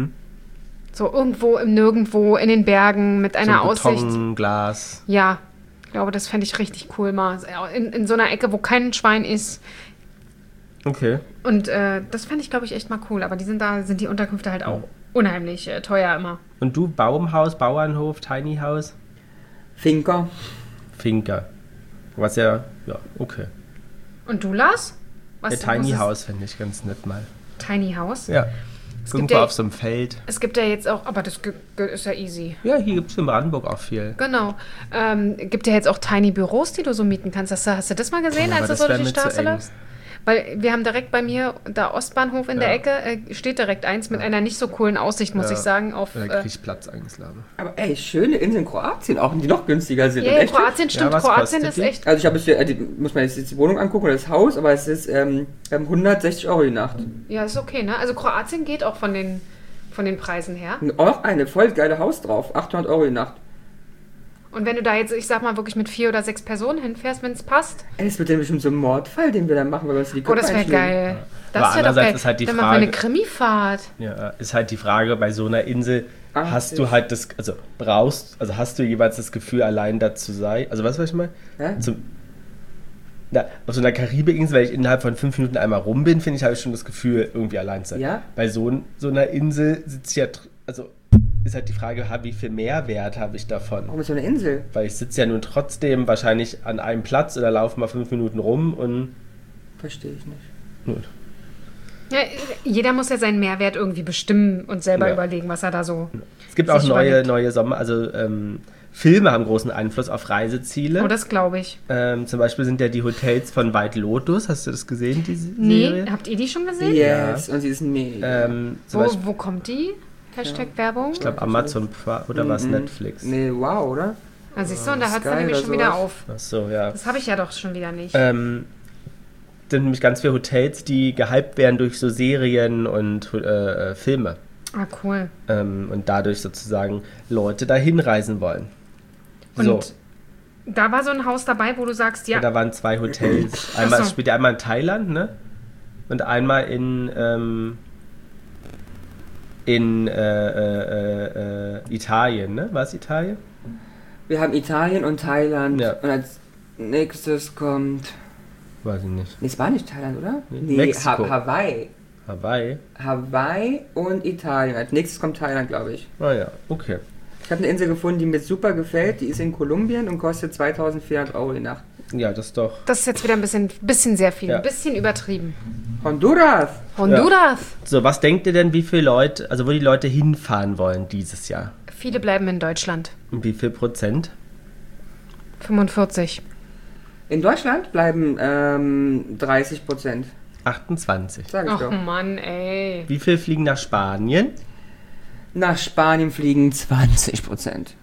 So irgendwo im Nirgendwo in den Bergen mit einer so Aussicht. Beton, Glas. Ja, ich glaube, das fände ich richtig cool mal. In, in so einer Ecke, wo kein Schwein ist. Okay. Und äh, das fände ich, glaube ich, echt mal cool. Aber die sind da, sind die Unterkünfte halt auch unheimlich äh, teuer immer. Und du, Baumhaus, Bauernhof, Tiny House? Finker. Finker. Was ja, ja, okay. Und du, Lars? Was, Der Tiny was ist- House finde ich ganz nett mal. Tiny House? Ja. Es gibt Irgendwo ja- auf so einem Feld. Es gibt ja jetzt auch, aber das ge- ge- ist ja easy. Ja, hier gibt es in Brandenburg auch viel. Genau. Ähm, gibt ja jetzt auch Tiny Büros, die du so mieten kannst. Hast du, hast du das mal gesehen, Ja, als aber du das so wär durch die mir zu Straße eng. läufst? Weil wir haben direkt bei mir, da Ostbahnhof in der Ja. Ecke, äh, steht direkt eins mit einer nicht so coolen Aussicht, muss Ja. ich sagen. Auf, Da äh, krieg ich Platz glaube ich. Aber ey, schöne Inseln in Kroatien auch, die noch günstiger sind. ja, Und ja, echt Kroatien stimmt. was Kroatien kostet ist die? echt. Also ich habe jetzt, hier, äh, die, muss man jetzt die Wohnung angucken oder das Haus, aber es ist ähm, ähm, hundertsechzig Euro die Nacht. Ja, ist okay, ne? Also Kroatien geht auch von den, von den Preisen her. Und auch eine voll geile Haus drauf, achthundert Euro die Nacht. Und wenn du da jetzt, ich sag mal, wirklich mit vier oder sechs Personen hinfährst, wenn es passt, Ey, das wird dann bestimmt so ein Mordfall, den wir dann machen, weil wir uns die oh, Köpfe das wäre einschlagen. geil. Das Aber ist ja doch andererseits geil. ist halt die Dann machen wir Frage- eine Krimifahrt. Ja, ist halt die Frage, bei so einer Insel Ach, hast das- du halt das, also brauchst, also hast du jeweils das Gefühl, allein da zu sein? Also weißt du, was ich meine? Hä? Zum, na, auf so einer Karibikinsel, wenn ich innerhalb von fünf Minuten einmal rum bin, finde ich, habe ich schon das Gefühl, irgendwie allein zu sein. Ja? Bei so, ein- so einer Insel sitze ich ja, tr- also ist halt die Frage, ha, wie viel Mehrwert habe ich davon? Warum ist so eine Insel? Weil ich sitze ja nun trotzdem wahrscheinlich an einem Platz oder laufe mal fünf Minuten rum und Verstehe ich nicht. gut. Ja, jeder muss ja seinen Mehrwert irgendwie bestimmen und selber Ja. überlegen, was er da so. Es gibt Sich auch neue, überlegt. neue Sommer, also ähm, Filme haben großen Einfluss auf Reiseziele. Oh, das glaube ich. Ähm, zum Beispiel sind ja die Hotels von White Lotus. Hast du das gesehen, diese Nee, Serie? habt ihr die schon gesehen? Yes, und sie ist mega. Ähm, zum Wo, Beispiel, wo kommt die? Hashtag Werbung? ich glaube Amazon Prime oder was Mhm. Netflix. Nee, wow, oder? Ah, siehst du, und da hört es Sky dann nämlich oder schon wieder sowas. auf. Ach so, ja. Das habe ich ja doch schon wieder nicht. Ähm, sind nämlich ganz viele Hotels, die gehypt werden durch so Serien und äh, äh, Filme. Ah, cool. Ähm, und dadurch sozusagen Leute dahin reisen wollen. Und so. da war so ein Haus dabei, wo du sagst, ja, Und da waren zwei Hotels. Einmal, Ach so. es spielt ja einmal in Thailand, ne? Und einmal in, ähm, in äh, äh, äh, Italien, ne? War es Italien? Wir haben Italien und Thailand. Ja. Und als nächstes kommt. Weiß ich nicht. Nee, es war nicht Thailand, oder? Nee, Mexiko. Ha Hawaii. Hawaii? Hawaii und Italien. Als nächstes kommt Thailand, glaube ich. Ah ja, okay. Ich habe eine Insel gefunden, die mir super gefällt. Die ist in Kolumbien und kostet zweitausendvierhundert Euro die Nacht. Ja, das ist doch. das ist jetzt wieder ein bisschen, bisschen sehr viel, Ja. ein bisschen übertrieben. Honduras! Honduras. So, was denkt ihr denn, wie viele Leute, also wo die Leute hinfahren wollen dieses Jahr? Viele bleiben in Deutschland. Und wie viel Prozent? fünfundvierzig. In Deutschland bleiben ähm, dreißig Prozent. achtundzwanzig. Sag ich Ach doch. Mann, ey. Wie viel fliegen nach Spanien? Nach Spanien fliegen zwanzig Prozent.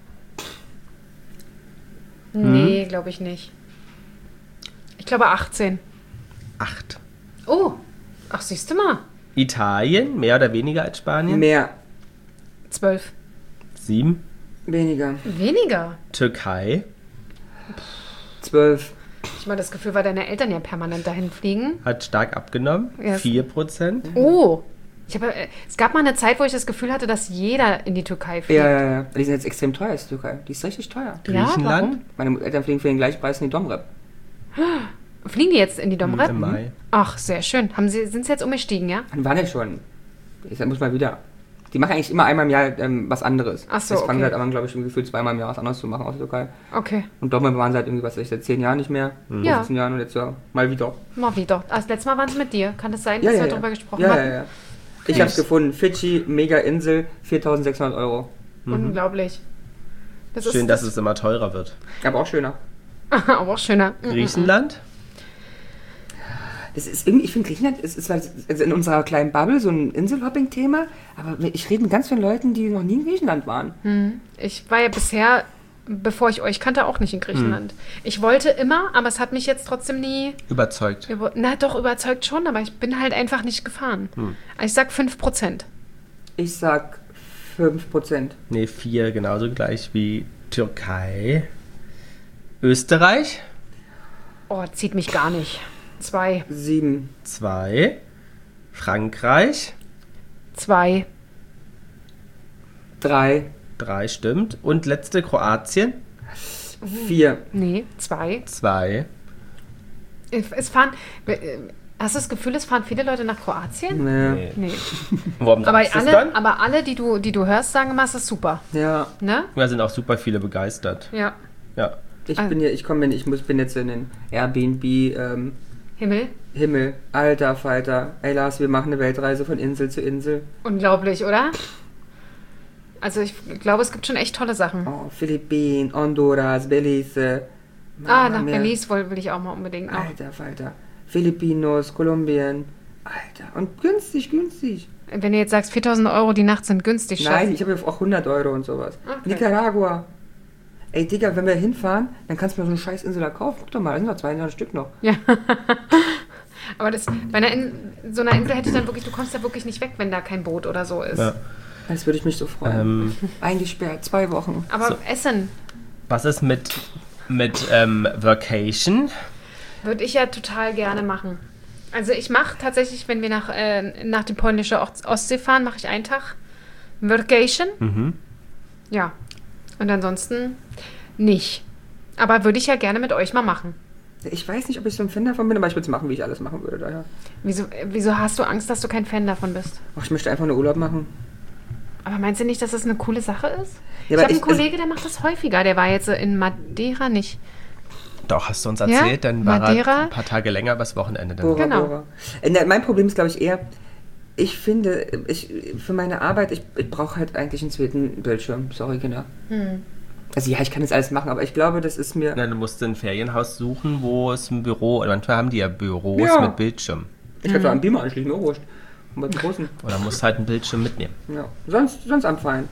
Nee, glaube ich nicht. Ich glaube achtzehn. Acht. Oh, ach, siehst du mal. Italien, mehr oder weniger als Spanien? Mehr. zwölf. Sieben. Weniger. Weniger. Türkei Zwölf. Ich meine, das Gefühl, weil deine Eltern ja permanent dahin fliegen. hat stark abgenommen. Yes. Vier Prozent. Oh. Ich habe, äh, es gab mal eine Zeit, wo ich das Gefühl hatte, dass jeder in die Türkei fliegt. Ja, ja, ja. Die sind jetzt extrem teuer, ist die Türkei. Die ist richtig teuer. Griechenland Meine Eltern fliegen für den gleichen Preis in die Domrep. Fliegen die jetzt in die Domrep? im Mai. Ach, sehr schön. Haben sie, sind sie jetzt umgestiegen, ja? Wann war der schon? Ich muss mal wieder. Die machen eigentlich immer einmal im Jahr ähm, was anderes. Ach so, Jetzt fangen okay. sie halt aber, glaube ich, im Gefühl zweimal im Jahr was anderes zu machen aus der Türkei. Okay. Und Domrep waren sie halt irgendwie, was weiß ich, seit zehn Jahren nicht mehr. Ja. fünfzehn Jahren und jetzt ja mal wieder. Mal wieder. Das letzte Mal waren es mit dir. Kann das sein, Ja, dass ja, wir ja. darüber gesprochen ja, hatten? ja, ja. Ich hab's gefunden. Fidschi, mega Insel, viertausendsechshundert Euro. Unglaublich. Das Schön, ist dass es immer teurer wird. Aber auch schöner. aber auch schöner. Griechenland? Das ist irgendwie, ich finde Griechenland ist, ist zwar also in unserer kleinen Bubble so ein Inselhopping-Thema, aber ich rede mit ganz vielen Leuten, die noch nie in Griechenland waren. Ich war ja bisher, bevor ich euch kannte, auch nicht in Griechenland. Ich wollte immer, aber es hat mich jetzt trotzdem nie, Überzeugt. über- na doch, überzeugt schon, aber ich bin halt einfach nicht gefahren. Ich sag fünf Prozent. Ich sag fünf Prozent. Ne, vier, genauso gleich wie Türkei. Österreich? Oh, zieht mich gar nicht. Zwei. sieben. Zwei. Frankreich? Zwei. drei. Drei, stimmt. Und letzte Kroatien? vier. Nee, zwei. Zwei. Es fahren, äh, hast du das Gefühl, es fahren viele Leute nach Kroatien? Nee. Nee. Warum Aber sagst du das alle, dann? aber alle, die du, die du hörst, sagen immer, es ist super. Ja, Ne? Da sind auch super viele begeistert. Ja. Ja. ich Ah. bin ja, ich komme, ich muss, bin jetzt in den Airbnb ähm, Himmel. Himmel. Alter Falter. Ey Lars, wir machen eine Weltreise von Insel zu Insel. Unglaublich, oder? Also ich glaube, es gibt schon echt tolle Sachen. Oh, Philippinen, Honduras, Belize. ah, Mama nach mia. Belize will, will ich auch mal unbedingt noch. Alter Falter. Filipinos, Kolumbien. Alter. Und günstig, günstig. Wenn du jetzt sagst, viertausend Euro die Nacht sind günstig, Schatz. Nein, ich habe ja auch hundert Euro und sowas. Okay. Nicaragua. Ey, Digga, wenn wir hinfahren, dann kannst du mir so eine scheiß Insel da kaufen. Guck doch mal, da sind noch zweihundert Stück noch. Ja. Aber das, bei einer In so einer Insel hätte ich dann wirklich, du kommst da wirklich nicht weg, wenn da kein Boot oder so ist. Ja. Das würde ich mich so freuen. Ähm, Eingesperrt, zwei Wochen. Aber So. Essen was ist mit, mit ähm, Vacation? würde ich ja total gerne machen. Also ich mache tatsächlich, wenn wir nach, äh, nach dem polnischen Ost- Ostsee fahren, mache ich einen Tag Vacation. Mhm. Ja. Und ansonsten nicht. Aber würde ich ja gerne mit euch mal machen. Ich weiß nicht, ob ich so ein Fan davon bin, aber ich würde es machen, wie ich alles machen würde. Daher. Wieso, äh, wieso hast du Angst, dass du kein Fan davon bist? Ach, ich möchte einfach nur Urlaub machen. Aber meinst du nicht, dass das eine coole Sache ist? Ja, ich aber habe einen ich- Kollege, der macht das häufiger. Der war jetzt in Madeira nicht. Doch, hast du uns erzählt, Ja? dann war Madeira? er ein paar Tage länger, übers Wochenende dann. Bora, Genau. Bora. Äh, ne, mein Problem ist, glaube ich, eher, ich finde, ich, für meine Arbeit, ich, ich brauche halt eigentlich einen zweiten Bildschirm. Sorry, Kinder. Hm. Also ja, ich kann das alles machen, aber ich glaube, das ist mir... Na, du musst ein Ferienhaus suchen, wo es ein Büro, oder manchmal haben die ja Büros Ja. mit Bildschirm. Ich kann so einen Beamer anschließen, mir wurscht. Und bei den großen, Oder musst halt einen Bildschirm mitnehmen. ja. Sonst, sonst am Fein.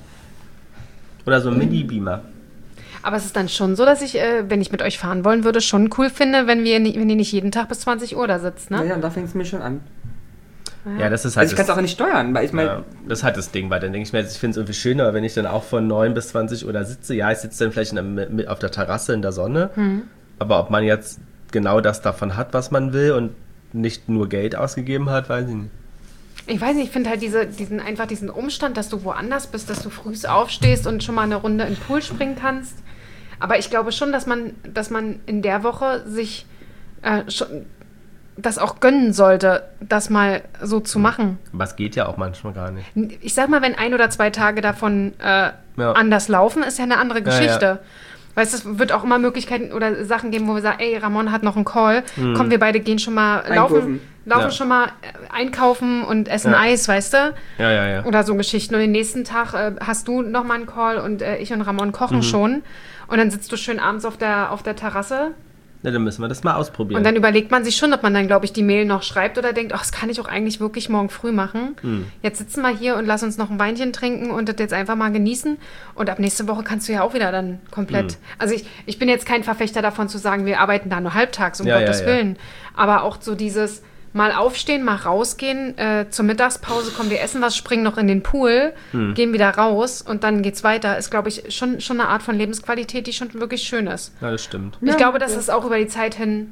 Oder so ein Mini-Beamer. Aber es ist dann schon so, dass ich, äh, wenn ich mit euch fahren wollen würde, schon cool finde, wenn, wir, ni- wenn ihr nicht jeden Tag bis zwanzig Uhr da sitzt, ne? Naja, und da fängt es mir schon an. Ja, das ist halt Also ich kann es auch nicht steuern, weil ich meine... ja, das ist halt das Ding, weil dann denke ich mir, ich finde es irgendwie schöner, wenn ich dann auch von neun bis zwanzig Uhr da sitze. Ja, ich sitze dann vielleicht in der, mit, auf der Terrasse in der Sonne, Hm. aber ob man jetzt genau das davon hat, was man will und nicht nur Geld ausgegeben hat, weiß ich nicht. Ich weiß nicht, ich finde halt diese, diesen, einfach diesen Umstand, dass du woanders bist, dass du früh aufstehst und schon mal eine Runde in den Pool springen kannst. Aber ich glaube schon, dass man, dass man in der Woche sich äh, schon das auch gönnen sollte, das mal so zu machen. Aber es geht ja auch manchmal gar nicht. Ich sag mal, wenn ein oder zwei Tage davon äh, Ja. anders laufen, ist ja eine andere Geschichte. Ja, ja. Weißt du, es wird auch immer Möglichkeiten oder Sachen geben, wo wir sagen, ey, Ramon hat noch einen Call, komm, wir beide gehen schon mal laufen, Einkaufen. laufen Ja. schon mal äh, einkaufen und essen Ja. Eis, weißt du? Ja, ja, ja. Oder so Geschichten. Und den nächsten Tag äh, hast du noch mal einen Call und äh, ich und Ramon Mhm. kochen schon. Und dann sitzt du schön abends auf der, auf der Terrasse. Na, dann müssen wir das mal ausprobieren. Und dann überlegt man sich schon, ob man dann, glaube ich, die Mail noch schreibt oder denkt, ach, das kann ich auch eigentlich wirklich morgen früh machen. Hm. Jetzt sitzen wir hier und lass uns noch ein Weinchen trinken und das jetzt einfach mal genießen. Und ab nächste Woche kannst du ja auch wieder dann komplett... Hm. Also ich, ich bin jetzt kein Verfechter davon zu sagen, wir arbeiten da nur halbtags, um Ja, Gottes ja, ja. Willen. Aber auch so dieses mal aufstehen, mal rausgehen, äh, zur Mittagspause, kommen wir essen was, springen noch in den Pool, Hm. gehen wieder raus und dann geht's weiter. Ist, glaube ich, schon, schon eine Art von Lebensqualität, die schon wirklich schön ist. Ja, das stimmt. Ich Ja, glaube, dass ja. es auch über die Zeit hin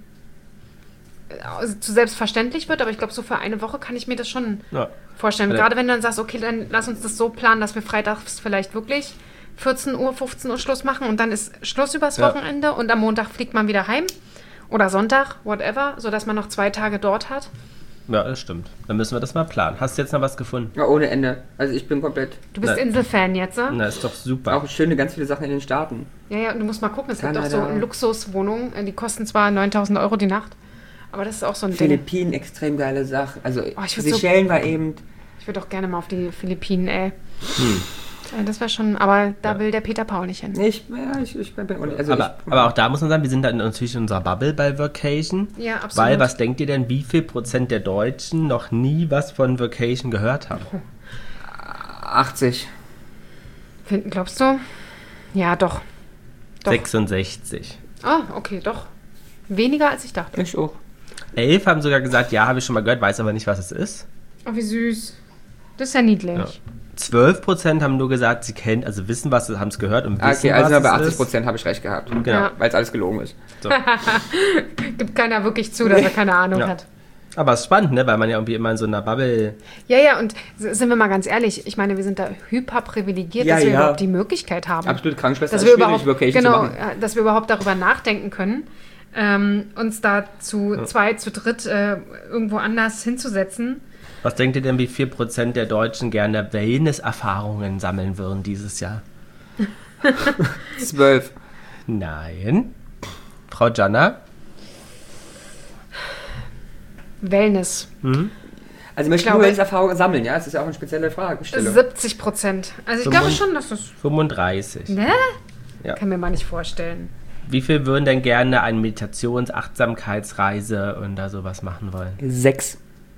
äh, zu selbstverständlich wird, aber ich glaube, so für eine Woche kann ich mir das schon Ja. vorstellen. Ja. Gerade wenn du dann sagst, okay, dann lass uns das so planen, dass wir freitags vielleicht wirklich vierzehn Uhr, fünfzehn Uhr Schluss machen und dann ist Schluss übers Ja. Wochenende und am Montag fliegt man wieder heim oder Sonntag, whatever, sodass man noch zwei Tage dort hat. Ja, das stimmt. Dann müssen wir das mal planen. Hast du jetzt noch was gefunden? Ja, ohne Ende. Also ich bin komplett... Du bist Nein. Inselfan jetzt, ne? Na, ist doch super. Auch schöne, ganz viele Sachen in den Staaten. Ja, ja, und du musst mal gucken, es gibt auch so Kanada. Luxuswohnungen, äh, die kosten zwar neuntausend Euro die Nacht, aber das ist auch so ein Ding. Philippinen, extrem geile Sache. Also Oh, ich würd so- Seychellen war eben... Ich würde auch gerne mal auf die Philippinen, ey. Hm. Ja, das wäre schon, aber da Ja. will der Peter Paul nicht hin. Nee, ich, ja, ich, ich bin... Also aber, ich, aber auch da muss man sagen, wir sind dann natürlich in unserer Bubble bei Vacation. Ja, absolut. Weil, was denkt ihr denn, wie viel Prozent der Deutschen noch nie was von Vacation gehört haben? achtzig. Finden, glaubst du? Ja, doch. Doch. sechsundsechzig. Ah, okay, doch. Weniger als ich dachte. Ich auch. Elf haben sogar gesagt, ja, habe ich schon mal gehört, weiß aber nicht, was es ist. Oh, wie süß. Das ist ja niedlich. Ja. zwölf Prozent haben nur gesagt, sie kennen, also wissen, was sie haben es gehört und wissen, Okay, also was bei es achtzig ist. Prozent habe ich recht gehabt. Genau. Ja. Weil es alles gelogen ist. So. Gibt keiner wirklich zu, dass er keine Ahnung Ja. hat. Aber es ist spannend, ne? Weil man ja irgendwie immer in so einer Bubble... Ja, ja, und s- sind wir mal ganz ehrlich, ich meine, wir sind da hyper privilegiert, Ja, dass wir ja. überhaupt die Möglichkeit haben. Absolut, Krankenschwester Dass ist wir schwierig, überhaupt, Vacation genau, zu machen. äh, dass wir überhaupt darüber nachdenken können, ähm, uns da zu zwei, zu dritt äh, irgendwo anders hinzusetzen. Was denkt ihr denn, wie viel Prozent der Deutschen gerne Wellness-Erfahrungen sammeln würden dieses Jahr? zwölf. Nein. Frau Jana? Wellness. Mhm. Also ich möchte glaube- nur jetzt Erfahrungen sammeln, ja? Das ist ja auch eine spezielle Fragestellung. siebzig Prozent. Also ich glaube schon, dass das... fünfunddreißig. Ne? Ja. Kann mir mal nicht vorstellen. Wie viel würden denn gerne eine Meditations-, Achtsamkeitsreise und da sowas machen wollen? Sechs.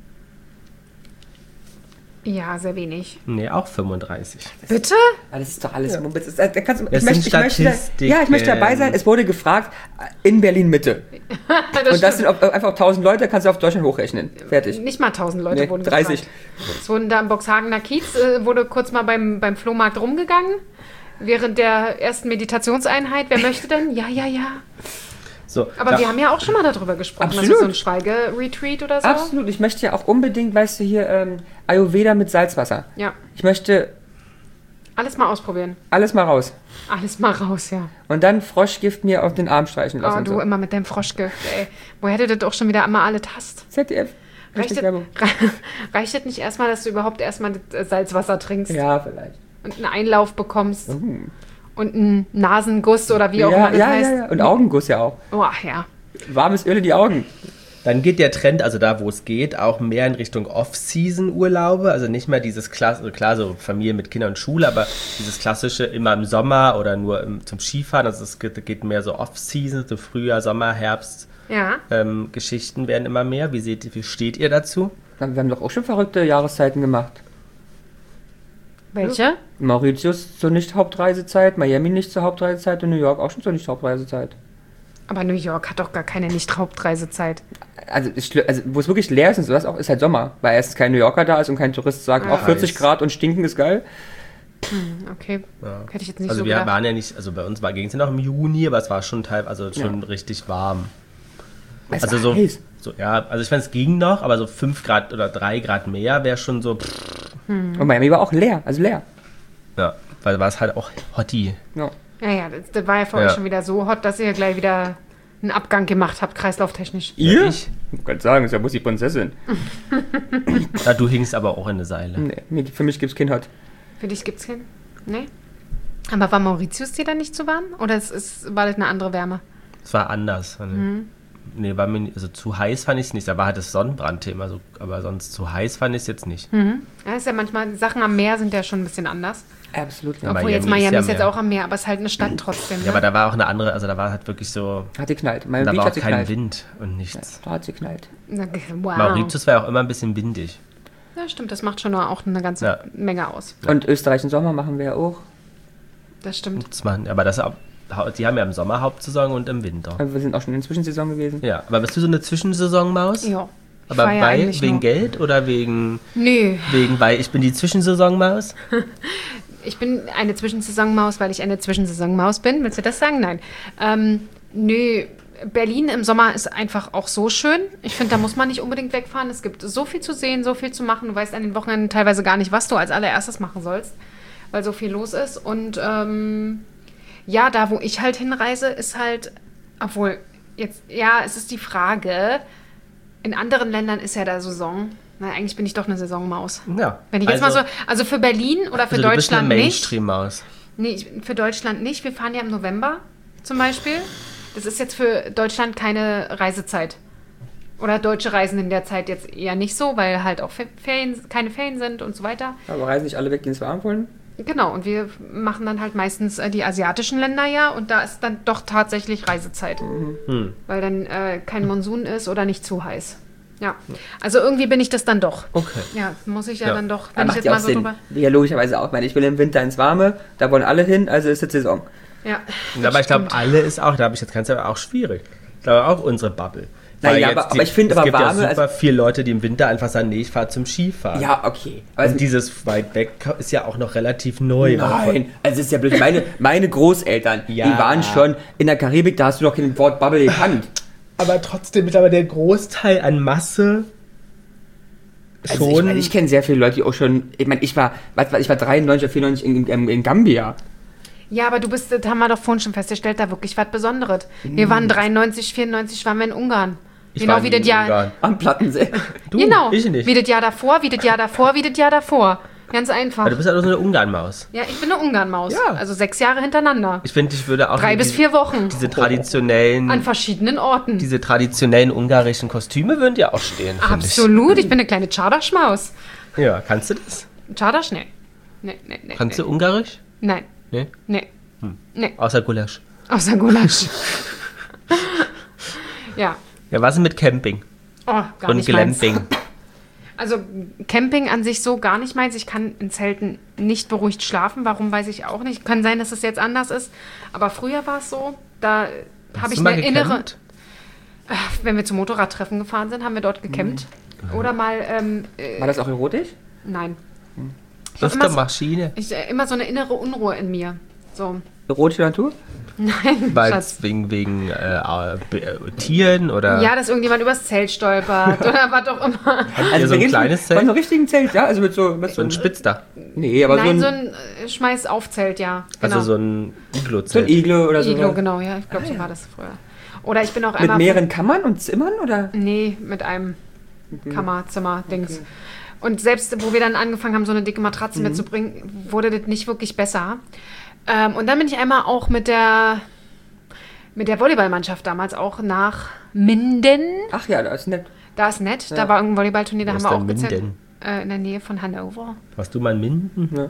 Ja, sehr wenig. Nee, auch fünfunddreißig. Bitte? Ah, das ist doch alles Mumpitz. Das- da kannst du- Es ich möchte, sind ich möchte, da- Statistiken. ja, ich möchte dabei sein. Es wurde gefragt, in Berlin-Mitte. das Und das sind stimmt. auf, einfach tausend Leute, kannst du auf Deutschland hochrechnen. Fertig. Nicht mal tausend Leute Nee, wurden dreißig. gefragt. Es wurden da im Boxhagener Kiez, äh, wurde kurz mal beim, beim Flohmarkt rumgegangen. Während der ersten Meditationseinheit. Wer möchte denn? Ja, ja, ja. So, Aber da, wir haben ja auch schon mal darüber gesprochen. Absolut. Also so ein Schweige-Retreat oder so. Absolut, ich möchte ja auch unbedingt, weißt du, hier ähm, Ayurveda mit Salzwasser. Ja, Ich möchte alles mal ausprobieren. alles mal raus. Alles mal raus, ja. Und dann Froschgift mir auf den Arm streichen lassen. Oh, und du so. immer mit deinem Froschgift, ey. Woher du das auch schon wieder einmal alle hast? Z D F. Reicht Richtig es Werbung. reicht es nicht erstmal, dass du überhaupt erstmal das Salzwasser trinkst Ja, vielleicht. und einen Einlauf bekommst Uh. und einen Nasenguss oder wie auch Ja, immer das ja, heißt? ja, ja. Und Augenguss ja auch. Oh, ja. Warmes Öl in die Augen. Dann geht der Trend, also da, wo es geht, auch mehr in Richtung Off-Season-Urlaube. Also nicht mehr dieses klassische, klar, so Familie mit Kindern und Schule, aber dieses klassische immer im Sommer oder nur im, zum Skifahren. Also es geht, geht mehr so Off-Season, so Frühjahr, Sommer, Herbst. Ja. Ähm, Geschichten werden immer mehr. Wie, seht, wie steht ihr dazu? Wir haben doch auch schon verrückte Jahreszeiten gemacht. Welche? Mauritius zur Nicht-Hauptreisezeit, Miami nicht zur Hauptreisezeit und New York auch schon zur Nicht-Hauptreisezeit. Aber New York hat doch gar keine Nicht-Hauptreisezeit. Also, ich, also wo es wirklich leer ist und sowas auch, ist halt Sommer. Weil erstens kein New Yorker da ist und kein Tourist sagt, Ja. auch vierzig Grad und stinken ist geil. Okay. Ja. Hätte ich jetzt nicht Also so wir gedacht. waren ja nicht, also bei uns war ging es ja noch im Juni, aber es war schon teilweise also schon richtig warm. Es Also war so, heiß. so ja, also ich fand es ging noch, aber so fünf Grad oder drei Grad mehr wäre schon so, pff, Und Miami war auch leer, also leer. ja, weil war es halt auch hotti. Ja. Ja, ja, das, das war ja für Ja. euch schon wieder so hot, dass ihr gleich wieder einen Abgang gemacht habt, kreislauftechnisch. Ihr? Ich? Ich kann sagen, ist ja bloß die Prinzessin. Ja, du hingst aber auch in eine Seile. Nee, mir- für mich gibt's kein Hot. Für dich gibt's keinen? Nee? Aber war Mauritius dir dann nicht zu warm? Oder es ist, war das eine andere Wärme? Es war anders. Mhm. Nee, war mir nicht, also zu heiß fand ich es nicht. Da war halt das Sonnenbrandthema, so, aber sonst zu heiß fand ich es jetzt nicht. Mhm. Ja, ist ja manchmal, Sachen am Meer sind ja schon ein bisschen anders. Absolut. Ja, Ja. Obwohl Miami jetzt ist Miami ja ist jetzt Meer. auch am Meer, aber es ist halt eine Stadt trotzdem. Ne? Ja, aber da war auch eine andere, also da war halt wirklich so, Hat geknallt. Miami da Beach war hat auch sie kein knallt. Wind und nichts. Da hat sie knallt. Na, wow. Mauritius war ja auch immer ein bisschen windig. Ja, stimmt, das macht schon auch eine ganze Ja. Menge aus. Und Österreich im Sommer machen wir ja auch. Das stimmt. Das machen, aber das, die haben ja im Sommer Hauptsaison und im Winter. Aber wir sind auch schon in der Zwischensaison gewesen. Ja, aber bist du so eine Zwischensaison-Maus? Ja. Ich Aber fahr ja bei, eigentlich wegen nur- Geld oder wegen, Nö, wegen, weil ich bin die Zwischensaison-Maus? ich bin eine Zwischensaisonmaus, weil ich eine Zwischensaisonmaus bin. Willst du das sagen? Nein. Ähm, nö, Berlin im Sommer ist einfach auch so schön. Ich finde, da muss man nicht unbedingt wegfahren. Es gibt so viel zu sehen, so viel zu machen. Du weißt an den Wochenenden teilweise gar nicht, was du als allererstes machen sollst, weil so viel los ist. Und ähm, ja, da, wo ich halt hinreise, ist halt, obwohl, jetzt, ja, es ist die Frage, in anderen Ländern ist ja da Saison. Na, eigentlich bin ich doch eine Saisonmaus. Ja. Wenn ich jetzt also, mal so, also für Berlin oder für also du bist eine Deutschland nicht. Mainstream-Maus. Nee, ich- für Deutschland nicht. Wir fahren ja im November zum Beispiel. Das ist jetzt für Deutschland keine Reisezeit. Oder deutsche Reisen in der Zeit jetzt eher nicht so, weil halt auch Fe- Ferien, keine Ferien sind und so weiter. Aber reisen nicht alle weg, die ins Warm wollen? Genau, und wir machen dann halt meistens äh, die asiatischen Länder ja und da ist dann doch tatsächlich Reisezeit. Hm. Weil dann äh, kein Monsun ist oder nicht zu heiß. Ja, also irgendwie bin ich das dann doch. Okay. Ja, muss ich ja, Ja. dann doch, Aber wenn ich macht jetzt ja mal auch so Sinn. drüber... Ja, logischerweise auch, weil ich will im Winter ins Warme, da wollen alle hin, also ist es Saison. Ja, Ja, aber ich glaube, stimmt. alle ist auch, da habe ich jetzt ganz aber auch schwierig. Ich glaube auch unsere Bubble. Na Weil ja, jetzt aber- aber ich finde es aber gibt warme, ja super also- viele Leute, die im Winter einfach sagen, nee, ich fahre zum Skifahren. Ja, okay. Also, Und dieses weit weg ist ja auch noch relativ neu. nein, also es ist ja blöd. Meine, meine Großeltern, Ja. die waren schon in der Karibik, da hast du doch kein Wort Bubble gekannt. Aber trotzdem ist aber der Großteil an Masse Also ich schon... meine, ich kenne sehr viele Leute, die auch schon, ich meine, ich war, was, war- ich war dreiundneunzig oder vierundneunzig in, in, in Gambia. Ja, aber du bist, das haben wir doch vorhin schon festgestellt, da wirklich was Besonderes. Wir waren dreiundneunzig, vierundneunzig waren wir in Ungarn. Ich genau war wie nie das in Jahr. Ungarn. Am Plattensee. Du, Genau. ich nicht. Wie das Jahr davor, wie das Jahr davor, wie das Jahr davor. Ganz einfach. Aber du bist ja doch so eine Ungarn-Maus. Ja, ich bin eine Ungarn-Maus. Ja. Also sechs Jahre hintereinander. Ich finde, ich würde auch... Drei bis diese, vier Wochen. Diese traditionellen... An verschiedenen Orten. diese traditionellen ungarischen Kostüme würden dir auch stehen, finde ich. Absolut. Ich bin eine kleine Czardaschmaus. Ja, kannst du das? Czardasch? Nee. Nee, nee, nee. Kannst nee. du Ungarisch? Nein. Nee? Nee. Nee. Außer Gulasch. Außer Gulasch. Ja. Ja, was ist mit Camping? Oh, gar Und nicht meins. Glamping? Also Camping an sich so gar nicht meins. Ich kann in Zelten nicht beruhigt schlafen. Warum, weiß ich auch nicht. Kann sein, dass es jetzt anders ist. Aber früher war es so, da habe Hast ich du mal eine innere... gecampt? Wenn wir zum Motorradtreffen gefahren sind, haben wir dort gecampt. Mhm. Oder mal... Ähm, äh, War das auch erotisch? nein. Das ist immer doch so- Maschine. Ich, äh, immer so eine innere Unruhe in mir. So. Erotische Natur? Nein, Weil Schatz. wegen, wegen äh, äh, Tieren oder Ja, dass irgendjemand übers Zelt stolpert oder was auch immer. ja, so ein wir reden kleines Von Zelt? so einem richtigen Zelt, ja? Also mit so... Mit So ein Spitzdach. Nee, aber Nein, so so ein, ein äh, Schmeiß-auf-Zelt, ja. Genau. Also so ein so ein Iglo-Zelt. Iglo oder so. Iglo, genau, ja. Ich glaube, so war das früher. Oder ich bin auch Mit einmal... mehreren Kammern und Zimmern, oder? Nee, mit einem Kammerzimmer-Dings. Und selbst, wo wir dann angefangen haben, so eine dicke Matratze mitzubringen, wurde das nicht wirklich besser. Ähm, und dann bin ich einmal auch mit der, mit der Volleyballmannschaft damals auch nach Minden. Ach ja, das ist nett. Da ist nett, Ja. da war ein Volleyballturnier, da Wo haben ist wir denn auch gezählt. Minden? Äh, in der Nähe von Hannover. Warst du mal in Minden? Ja.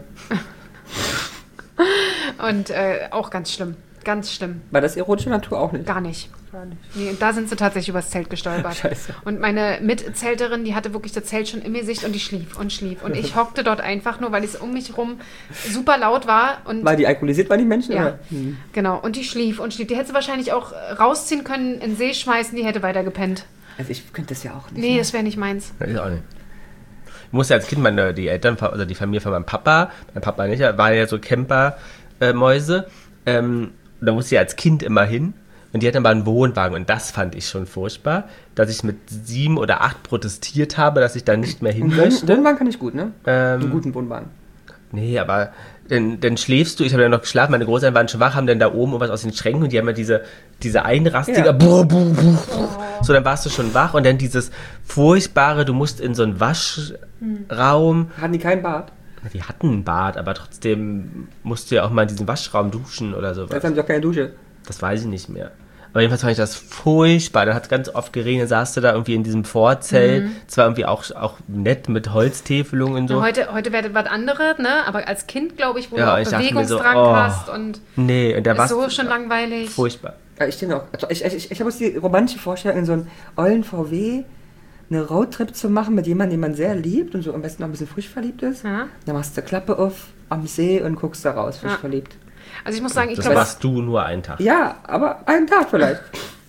Und äh, auch ganz schlimm. Ganz schlimm. War das erotische Natur auch nicht? Gar nicht. Nee, da sind sie tatsächlich übers Zelt gestolpert. Scheiße. Und meine Mitzelterin, die hatte wirklich das Zelt schon im Gesicht und die schlief und schlief. Und ich hockte dort einfach nur, weil es um mich rum super laut war. Und Weil die alkoholisiert waren, die Menschen? ja, Oder? Hm. genau. Und die schlief und schlief. Die hätte sie wahrscheinlich auch rausziehen können, in den See schmeißen, die hätte weiter gepennt. Also ich könnte das ja auch nicht. Nee, das wäre nicht meins. Ja, ich auch nicht. Ich musste als Kind, meine, die Eltern, also die Familie von meinem Papa, mein Papa nicht, waren ja so Camper-Mäuse. Ähm, da musste ich als Kind immer hin. Und die hatten aber einen Wohnwagen und das fand ich schon furchtbar, dass ich mit sieben oder acht protestiert habe, dass ich da nicht mehr hin Wohn möchte. Wohnwagen kann ich gut, ne? Ähm, Einen guten Wohnwagen. Nee, aber dann, dann schläfst du, ich habe ja noch geschlafen, meine Großeltern waren schon wach, haben dann da oben irgendwas aus den Schränken und die haben ja diese, diese Einrastiger, Ja. buh, buh, buh, buh. So, dann warst du schon wach und dann dieses furchtbare, du musst in so einen Waschraum, Hatten die kein Bad? die hatten ein Bad, aber trotzdem musst du ja auch mal in diesen Waschraum duschen oder sowas. Jetzt haben sie auch keine Dusche. Das weiß ich nicht mehr. Aber jedenfalls fand ich das furchtbar. Dann hat es ganz oft geregnet, saß du da irgendwie in diesem Vorzelt. Mhm. Zwar irgendwie auch, auch nett mit Holztäfelungen und so. Heute, heute wäre das was anderes, ne? Aber als Kind, glaube ich, wo Ja, du ich auch dachte mir so, Bewegungsdrang oh. hast und Nee, und da ist war so schon langweilig. furchtbar. Ja, ich denke auch. Also ich, ich, ich habe uns die romantische Vorstellung, in so einen ollen V W eine Roadtrip zu machen mit jemandem, den man sehr liebt und so am besten noch ein bisschen frisch verliebt ist. Ja. Dann machst du Klappe auf am See und guckst da raus, frisch Ja. verliebt. Also ich muss sagen, ich Das glaube, machst du nur einen Tag. Ja, aber einen Tag vielleicht.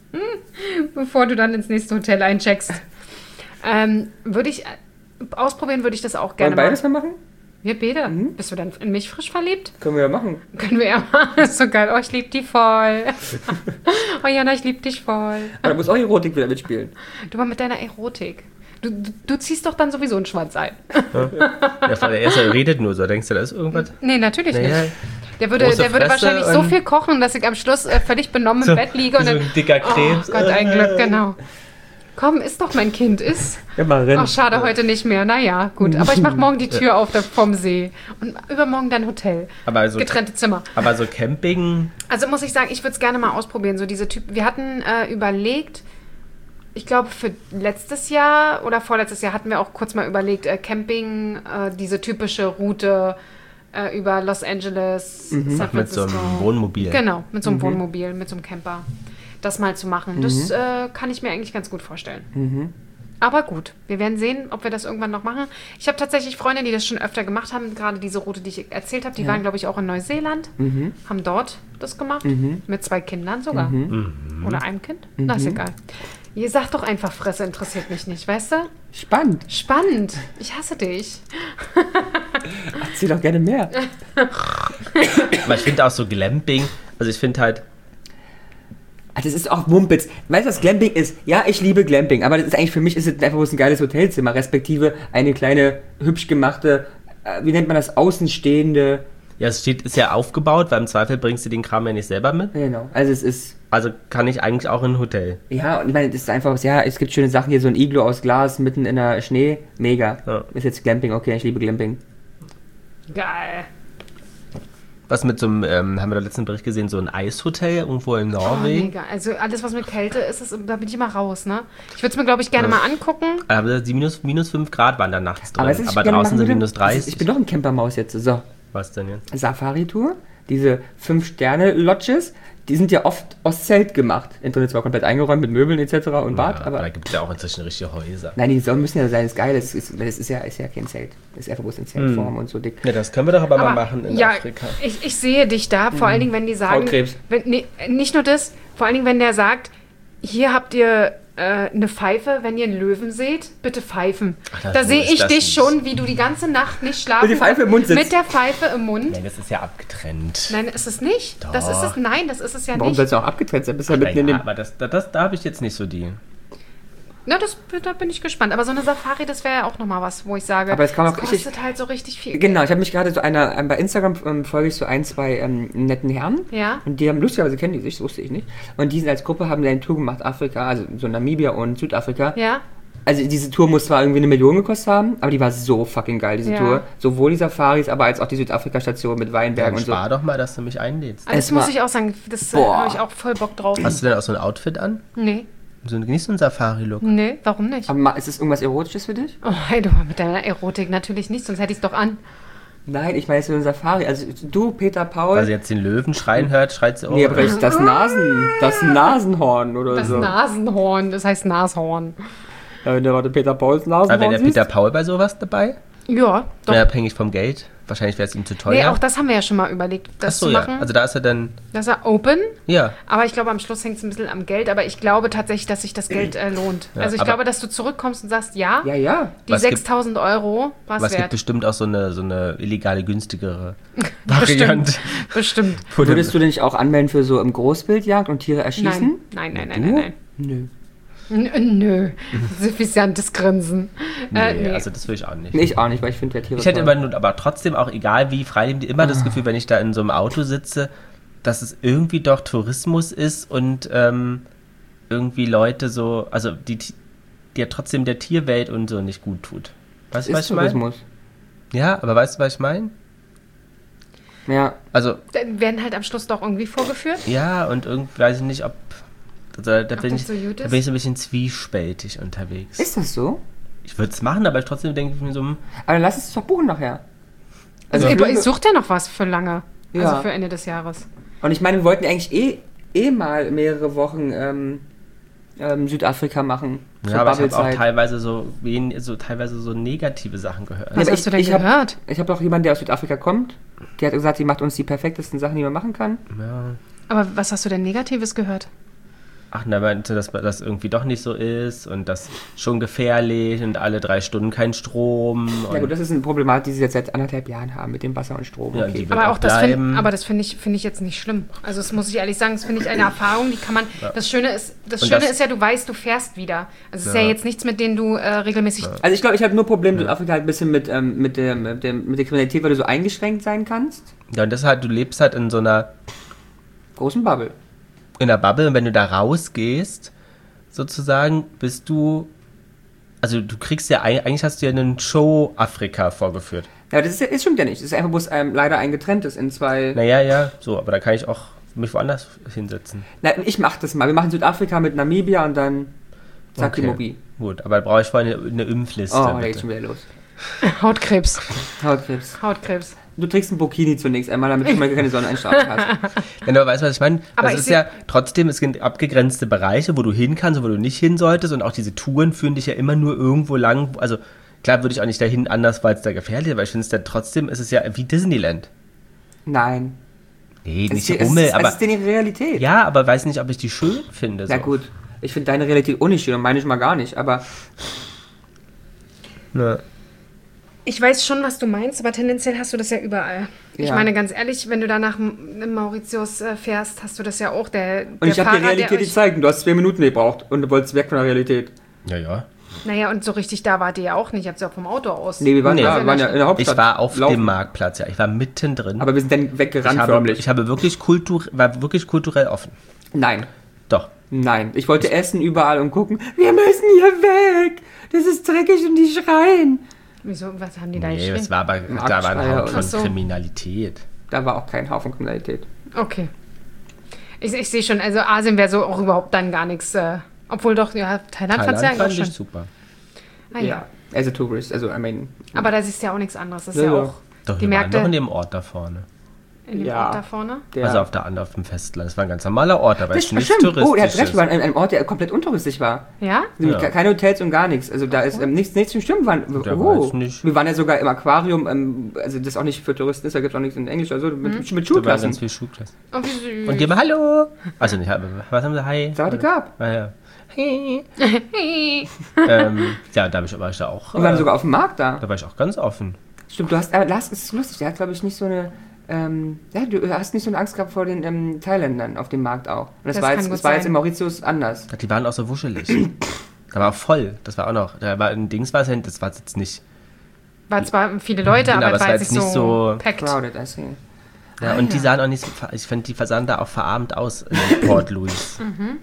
bevor du dann ins nächste Hotel eincheckst, ähm, würde ich, äh, ausprobieren würde ich das auch Wollen gerne wir beides mal. mal machen? Wir beide. Bist du dann in mich frisch verliebt? Können wir ja machen. Können wir ja machen. Ist so geil. Oh, ich liebe die voll. Oh Jana, ich liebe dich voll. Aber da muss auch Erotik wieder mitspielen. Du mal mit deiner Erotik. Du, du, du ziehst doch dann sowieso einen Schwanz ein. Ja, vor der erste redet nur so. Denkst du, da ist irgendwas? Nee, natürlich Naja, nicht. Der würde, große der würde Fresse wahrscheinlich so und- viel kochen, dass ich am Schluss äh, völlig benommen im So- Bett liege. Und so dann, ein dicker Krebs. Oh Gott, ein Glück, genau. Komm, ist doch mein Kind, ist. Immerhin. Ach, schade, heute nicht mehr. Naja, gut. Aber ich mache morgen die Tür auf da vom See. Und übermorgen dann Hotel. Aber so, Getrennte Zimmer. aber so Camping, Also muss ich sagen, ich würde es gerne mal ausprobieren. So diese Typen. Wir hatten äh, überlegt, ich glaube für letztes Jahr oder vorletztes Jahr hatten wir auch kurz mal überlegt, äh, Camping, äh, diese typische Route äh, über Los Angeles, San mit so Francisco. einem Wohnmobil. Genau, mit so einem Wohnmobil, mit so einem Camper. Das mal zu machen. Das äh, kann ich mir eigentlich ganz gut vorstellen. Aber gut, wir werden sehen, ob wir das irgendwann noch machen. Ich habe tatsächlich Freunde, die das schon öfter gemacht haben. Gerade diese Route, die ich erzählt habe, die waren, glaube ich, auch in Neuseeland. Haben dort das gemacht. Mit zwei Kindern sogar. Oder einem Kind. Na, ist egal. Ihr sagt doch einfach, Fresse interessiert mich nicht, weißt du? Spannend. Spannend. Ich hasse dich. Erzähl doch gerne mehr. Aber ich finde auch so Glamping, also ich finde halt, Ah, das ist auch Mumpitz. Weißt du, was Glamping ist? Ja, ich liebe Glamping, aber das ist eigentlich für mich ist es einfach bloß ein geiles Hotelzimmer, respektive eine kleine, hübsch gemachte, äh, wie nennt man das, außenstehende. ja, es steht, ist ja aufgebaut, weil im Zweifel bringst du den Kram ja nicht selber mit. Genau. Also es ist, Also kann ich eigentlich auch in ein Hotel. ja, und ich meine, das ist einfach, ja, es gibt schöne Sachen hier, so ein Iglo aus Glas mitten in der Schnee, mega. Ja. Ist jetzt Glamping, okay, ich liebe Glamping. Geil. Was mit so einem, ähm, haben wir da letzten Bericht gesehen, so ein Eishotel irgendwo in Oh, Norwegen. mega. Also alles, was mit Kälte ist, ist, da bin ich immer raus, ne? Ich würde es mir, glaube ich, gerne mal angucken. Aber die minus, minus fünf Grad waren da nachts drin. Aber, Aber, was ich gerne draußen machen sind würde, minus das ist- dreißig. Ich bin doch ein Campermaus jetzt, so. Was denn jetzt? Safari-Tour, diese fünf-Sterne-Lodges, die sind ja oft aus Zelt gemacht. Drin zwar komplett eingeräumt mit Möbeln et cetera und Bad, Ja, aber... da gibt es ja auch inzwischen richtige Häuser. Nein, die sollen müssen ja sein, das ist geil, das ist, das ist, ja, ist ja kein Zelt. Das ist einfach bloß in Zeltform und so dick. Ja, das können wir doch aber, Aber mal machen in ja, Afrika. Ich, ich sehe dich da, vor allen Dingen, wenn die sagen, Hautkrebs. wenn, nee, nicht nur das, vor allen Dingen, wenn der sagt, hier habt ihr äh, eine Pfeife, wenn ihr einen Löwen seht, bitte pfeifen. Ach, das- da so sehe ist ich das dich nicht. schon, wie du die ganze Nacht nicht schlafen Mit der Pfeife im Mund sitzt. Mit der Pfeife im Mund. Nein, das ist ja abgetrennt. Nein, ist es nicht. Doch. Das ist es. Nein, das ist es ja Warum nicht. soll es auch abgetrennt sein? Bist ja mitten in Nein, dem... aber das, das, das, da habe ich jetzt nicht so die. Na, das, da bin ich gespannt. Aber so eine Safari, das wäre ja auch nochmal was, wo ich sage, Aber es kann auch das richtig- kostet halt so richtig viel. Genau, ich habe mich gerade so einer, ähm, bei Instagram ähm, folge ich so ein, zwei ähm, netten Herren. Ja. Und die haben, lustigerweise kennen die sich, das wusste ich nicht. Und die sind als Gruppe, haben eine Tour gemacht, Afrika, also so Namibia und Südafrika. Ja. Also diese Tour muss zwar irgendwie eine Million gekostet haben, aber die war so fucking geil, diese Ja. Tour. Sowohl die Safaris, aber als auch die Südafrika-Station mit Weinbergen Dann und so. spar doch mal, dass du mich einlädst. Also Es das muss war- ich auch sagen, das äh, Boah. habe ich auch voll Bock drauf. Hast du denn auch so ein Outfit an? Nee, So, nicht so ein Safari-Look? nee, warum nicht? Aber ma- ist es irgendwas Erotisches für dich? Oh, hey, du mit deiner Erotik natürlich nicht, sonst hätte ich es doch an. Nein, ich meine jetzt so ein Safari. Also du, Peter Paul. Weil sie jetzt den Löwen schreien hört, schreit sie auch. nee, aber das, das Nasen, das Nasenhorn oder Das so. Nasenhorn, das heißt Nashorn. Ja, wenn der war der Peter Pauls Nasenhorn aber wäre der siehst. Peter Paul bei sowas dabei? Ja, doch. Wäre abhängig vom Geld? Wahrscheinlich wäre es ihm zu teuer. Nee, auch das haben wir ja schon mal überlegt, das Achso, zu ja. machen. Also da ist er dann. Das ist ja open, Ja. aber ich glaube, am Schluss hängt es ein bisschen am Geld. Aber ich glaube tatsächlich, dass sich das Geld äh, lohnt. Ja, also ich aber- glaube, dass du zurückkommst und sagst, ja, Ja, ja. die Was gibt- sechstausend Euro war Aber es es gibt wert. bestimmt auch so eine, so eine illegale, günstigere Variante. Bestimmt, bestimmt. Wo du- Würdest du denn nicht auch anmelden für so im Großbildjagd und Tiere erschießen? Nein, nein, nein, nein, Du? nein, nein. Nö. N nö, suffisantes Grinsen. Nee, äh, nee. also das will ich auch nicht. Nee, ich auch nicht, weil ich finde ja Tiere Ich hätte toll. immer nur, aber trotzdem auch egal wie frei, immer das Gefühl, wenn ich da in so einem Auto sitze, dass es irgendwie doch Tourismus ist und ähm, irgendwie Leute so, also die, die ja trotzdem der Tierwelt und so nicht gut tut. Weißt du, was ist ich meine? Tourismus. Ja, aber weißt du, was ich meine? Ja. Also, Dann werden halt am Schluss doch irgendwie vorgeführt. ja, und irgendwie weiß ich nicht, ob. Also, da, bin das ich, so gut da ist? bin ich so ein bisschen zwiespältig unterwegs. Ist das so? Ich würde es machen, aber trotzdem denke ich mir so, hm, Aber dann lass es doch buchen nachher. Also, ich ihr, würde- ihr sucht ja noch was für lange. Ja. Also für Ende des Jahres. Und ich meine, wir wollten eigentlich eh, eh mal mehrere Wochen ähm, ähm, Südafrika machen. ja, Zur aber ich habe auch Bubble-Zeit. teilweise so, wen, so teilweise so negative Sachen gehört. Was aber hast ich- du denn ich hab- gehört? Ich habe doch jemanden, der aus Südafrika kommt. Der hat gesagt, die macht uns die perfektesten Sachen, die man machen kann. Ja. Aber was hast du denn Negatives gehört? Ach, da meinte, dass das irgendwie doch nicht so ist und das schon gefährlich und alle drei Stunden kein Strom. Ja und- gut, das ist eine Problematik, die sie jetzt seit anderthalb Jahren haben mit dem Wasser und Strom. Ja, Okay. die wird Aber auch das bleiben. find, aber das finde ich, finde ich jetzt nicht schlimm. Also das muss ich ehrlich sagen, das finde ich eine Erfahrung, die kann man. Das Schöne ist, das Und Schöne das- ist ja, du weißt, du fährst wieder. Also es ist ja Ja. jetzt nichts, mit denen du äh, regelmäßig. Also ich glaube, ich habe nur Probleme mit Südafrika halt ein bisschen mit, ähm, mit, der, mit, der, mit der Kriminalität, weil du so eingeschränkt sein kannst. Ja, und das halt, du lebst halt in so einer, Großen Bubble. in einer Bubble und wenn du da rausgehst, sozusagen, bist du, also du kriegst ja, eig- eigentlich hast du ja einen Show-Afrika vorgeführt. Ja, das, ist, ja- das stimmt ja nicht. Das ist einfach bloß ähm, leider ein getrenntes in zwei... Naja, ja, so, aber da kann ich auch mich woanders hinsetzen. Na, ich mach das mal. Wir machen Südafrika mit Namibia und dann zack die Mobil. Gut, aber da brauche ich vorher eine, eine Impfliste. Oh, da bitte. geht's schon wieder los. Hautkrebs. Hautkrebs. Hautkrebs. Du trägst ein Bikini zunächst einmal, damit du mal keine Sonneneinstrahlung hast. Wenn du weißt, was ich meine, Aber das ich ist seh- ja trotzdem, es sind abgegrenzte Bereiche, wo du hin kannst und wo du nicht hin solltest und auch diese Touren führen dich ja immer nur irgendwo lang, also klar würde ich auch nicht dahin anders, weil es da gefährlich ist, aber ich finde es dann trotzdem, ist es ja wie Disneyland. Nein. Nee, Es nicht ist, es Rummel, ist, aber es ist die Realität. ja, aber weiß nicht, ob ich die schön finde. Na so. gut. Ich finde deine Realität unschön und meine ich mal gar nicht, aber Ja. Ich weiß schon, was du meinst, aber tendenziell hast du das ja überall. Ich Ja. meine, ganz ehrlich, wenn du da nach M- Mauritius äh, fährst, hast du das ja auch. Der, und der ich habe die Fahrer, Realität der euch- gezeigt und du hast zwei Minuten gebraucht und du wolltest weg von der Realität. Ja, ja. Naja, und so richtig da wart ihr ja auch nicht. Ihr habt ja auch vom Auto aus. Nee, wir waren, Nee. da, wir waren ja in der Hauptstadt. Ich war auf laufen. dem Marktplatz, ja. Ich war mittendrin. Aber wir sind dann ich weggerannt habe, förmlich. ich habe wirklich kultur, war wirklich kulturell offen. Nein. Doch. Nein. Ich wollte essen überall und gucken. Wir müssen hier weg. Das ist dreckig und die schreien. Wieso? Was haben die da Nee, geschrieben? das war aber, da war ein Marktschreier Haupt von Ach so. Kriminalität. Da war auch kein Haufen Kriminalität. Okay. Ich, ich sehe schon, also Asien wäre so auch überhaupt dann gar nichts. Äh, obwohl doch, ja, Thailand, fand Thailand ja auch fand schon. ich super. Ah, ja. As a tourist. Also, I mean. Aber da siehst du ja auch nichts anderes. Das ist Ja, ja, ja. auch. Doch, die wir waren Märkte. doch in dem Ort da vorne. In dem Ja. Ort da vorne? Der, Also auf der anderen, auf dem Festland. Das war ein ganz normaler Ort, aber das ist nichts stimmt. Touristisches. Oh, der hat recht, wir waren an einem Ort, der komplett untouristisch war. Ja? Also Ja. Keine Hotels und gar nichts. Also da ist ähm, nichts, nichts stimmt. Waren, Der oh. weiß nicht. Wir waren ja sogar im Aquarium, ähm, also das auch nicht für Touristen ist, da gibt es auch nichts in Englisch, also mit, mit Da waren Schulklassen. ganz viele Schulklassen. Oh, wie süß. Und die haben Hallo. Also nicht, aber was haben sie? Hi. Saudi gab. Ah, ja. Hey. ähm, ja, da, hab ich, war ich da auch. Und wir waren äh, sogar auf dem Markt da. Da war ich auch ganz offen. Stimmt, du hast, aber Lars, es ist lustig, der hat glaube ich nicht so eine, ähm, ja, du hast nicht so eine Angst gehabt vor den ähm, Thailändern auf dem Markt auch. Und das, Das war kann jetzt, gut das war jetzt sein. in Mauritius anders. Die waren auch so wuschelig. Da war auch voll. Das war auch noch. Da war ein Dings, war es das war jetzt nicht. War zwar viele Leute, Genau, aber es aber war jetzt nicht so packed. Crowded, I see. Ja, Ah, und die ja. sahen auch nicht so. ver- Ich finde, die versahen da auch verarmt aus in Port Louis. Mhm.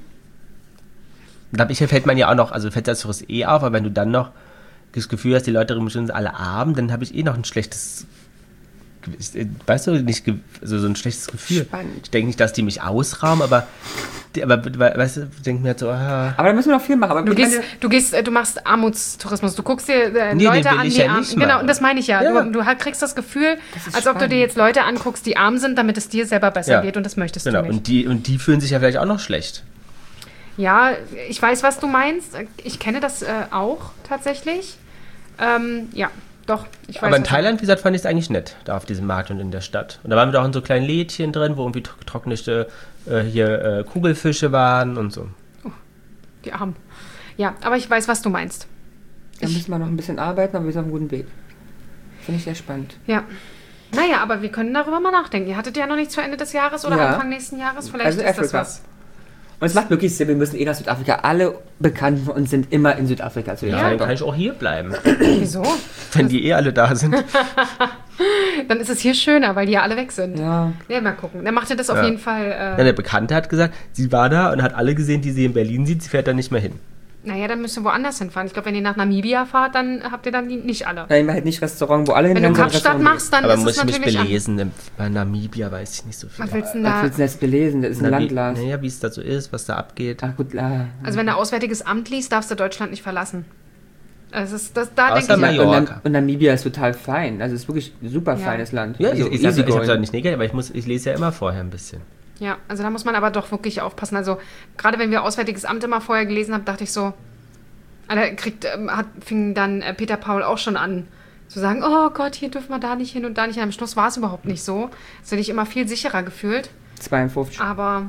Und da fällt man ja auch noch, also fällt das Tourist eh auf, aber wenn du dann noch das Gefühl hast, die Leute drin sind alle arm, dann habe ich eh noch ein schlechtes. Ich, weißt du, nicht ge- also so ein schlechtes Gefühl. Spannend. Ich denke nicht, dass die mich ausrauben, aber, die, aber weißt du, ich denke mir halt so, ah, Aber da müssen wir noch viel machen. Aber Du ich gehst, meine, du gehst, äh, du machst Armutstourismus. Du guckst dir äh, Nee, Leute den will an, ich die ja arm nicht Genau, machen. und das meine ich ja. Ja. Du, du halt kriegst das Gefühl, Das ist als ob du dir spannend. jetzt Leute anguckst, die arm sind, damit es dir selber besser Ja. geht und das möchtest genau. du nicht. Und die, und die fühlen sich ja vielleicht auch noch schlecht. Ja, ich weiß, was du meinst. Ich kenne das äh, auch tatsächlich. Ähm, ja, doch. Ich weiß, Aber in was- Thailand, wie gesagt, fand ich es eigentlich nett, da auf diesem Markt und in der Stadt. Und da waren wir doch in so kleinen Lädchen drin, wo irgendwie tro- trocknete äh, hier äh, Kugelfische waren und so. Die Armen. Ja, aber ich weiß, was du meinst. da müssen wir noch ein bisschen arbeiten, aber wir sind auf einem guten Weg. Finde ich sehr spannend. Ja. Naja, aber wir können darüber mal nachdenken. Ihr hattet ja noch nichts zu Ende des Jahres oder Ja. Anfang nächsten Jahres. Vielleicht Also ist das Afrika. was. Und es macht wirklich Sinn, wir müssen eh nach Südafrika. Alle Bekannten von uns sind immer in Südafrika zu Ja, ja, dann kann ich auch hier bleiben, Wieso? wenn die eh alle da sind. Dann ist es hier schöner, weil die ja alle weg sind. Ja. Ja, mal gucken. Dann macht ihr das auf Ja. jeden Fall. Ja, Äh, der Bekannte hat gesagt, sie war da und hat alle gesehen, die sie in Berlin sieht, sie fährt da nicht mehr hin. naja, dann müsst ihr woanders hinfahren. Ich glaube, wenn ihr nach Namibia fahrt, dann habt ihr dann die, nicht alle. Nein, halt nicht Restaurant, wo alle Wenn du hinrennen, sondern Kapstadt Restaurant. machst, dann Aber ist muss es ich mich natürlich an- belesen. Im- Bei Namibia weiß ich nicht so viel. Was willst du denn Was da? willst du denn jetzt belesen? Das ist ein Na, Land, wie, Lars. naja, wie es da so ist, was da abgeht. Ach gut, ah. Also wenn du Auswärtiges Amt liest, darfst du Deutschland nicht verlassen. Also das, das, da Außer denke ich Mallorca. mir. Und, Nam und Namibia ist total fein. Also es ist wirklich ein super Ja. feines Land. Ja, also ich, ich, sag- ich habe easygoing. es nicht negativ, aber ich, muss, ich lese ja immer vorher ein bisschen. Ja, also da muss man aber doch wirklich aufpassen. Also gerade wenn wir Auswärtiges Amt immer vorher gelesen haben, dachte ich so, ah, da kriegt, ähm, hat, fing dann äh, Peter Paul auch schon an zu sagen, oh Gott, hier dürfen wir da nicht hin und da nicht hin. Am Schluss war es überhaupt nicht so. Es hätte ich immer viel sicherer gefühlt. zweiundfünfzig. Aber,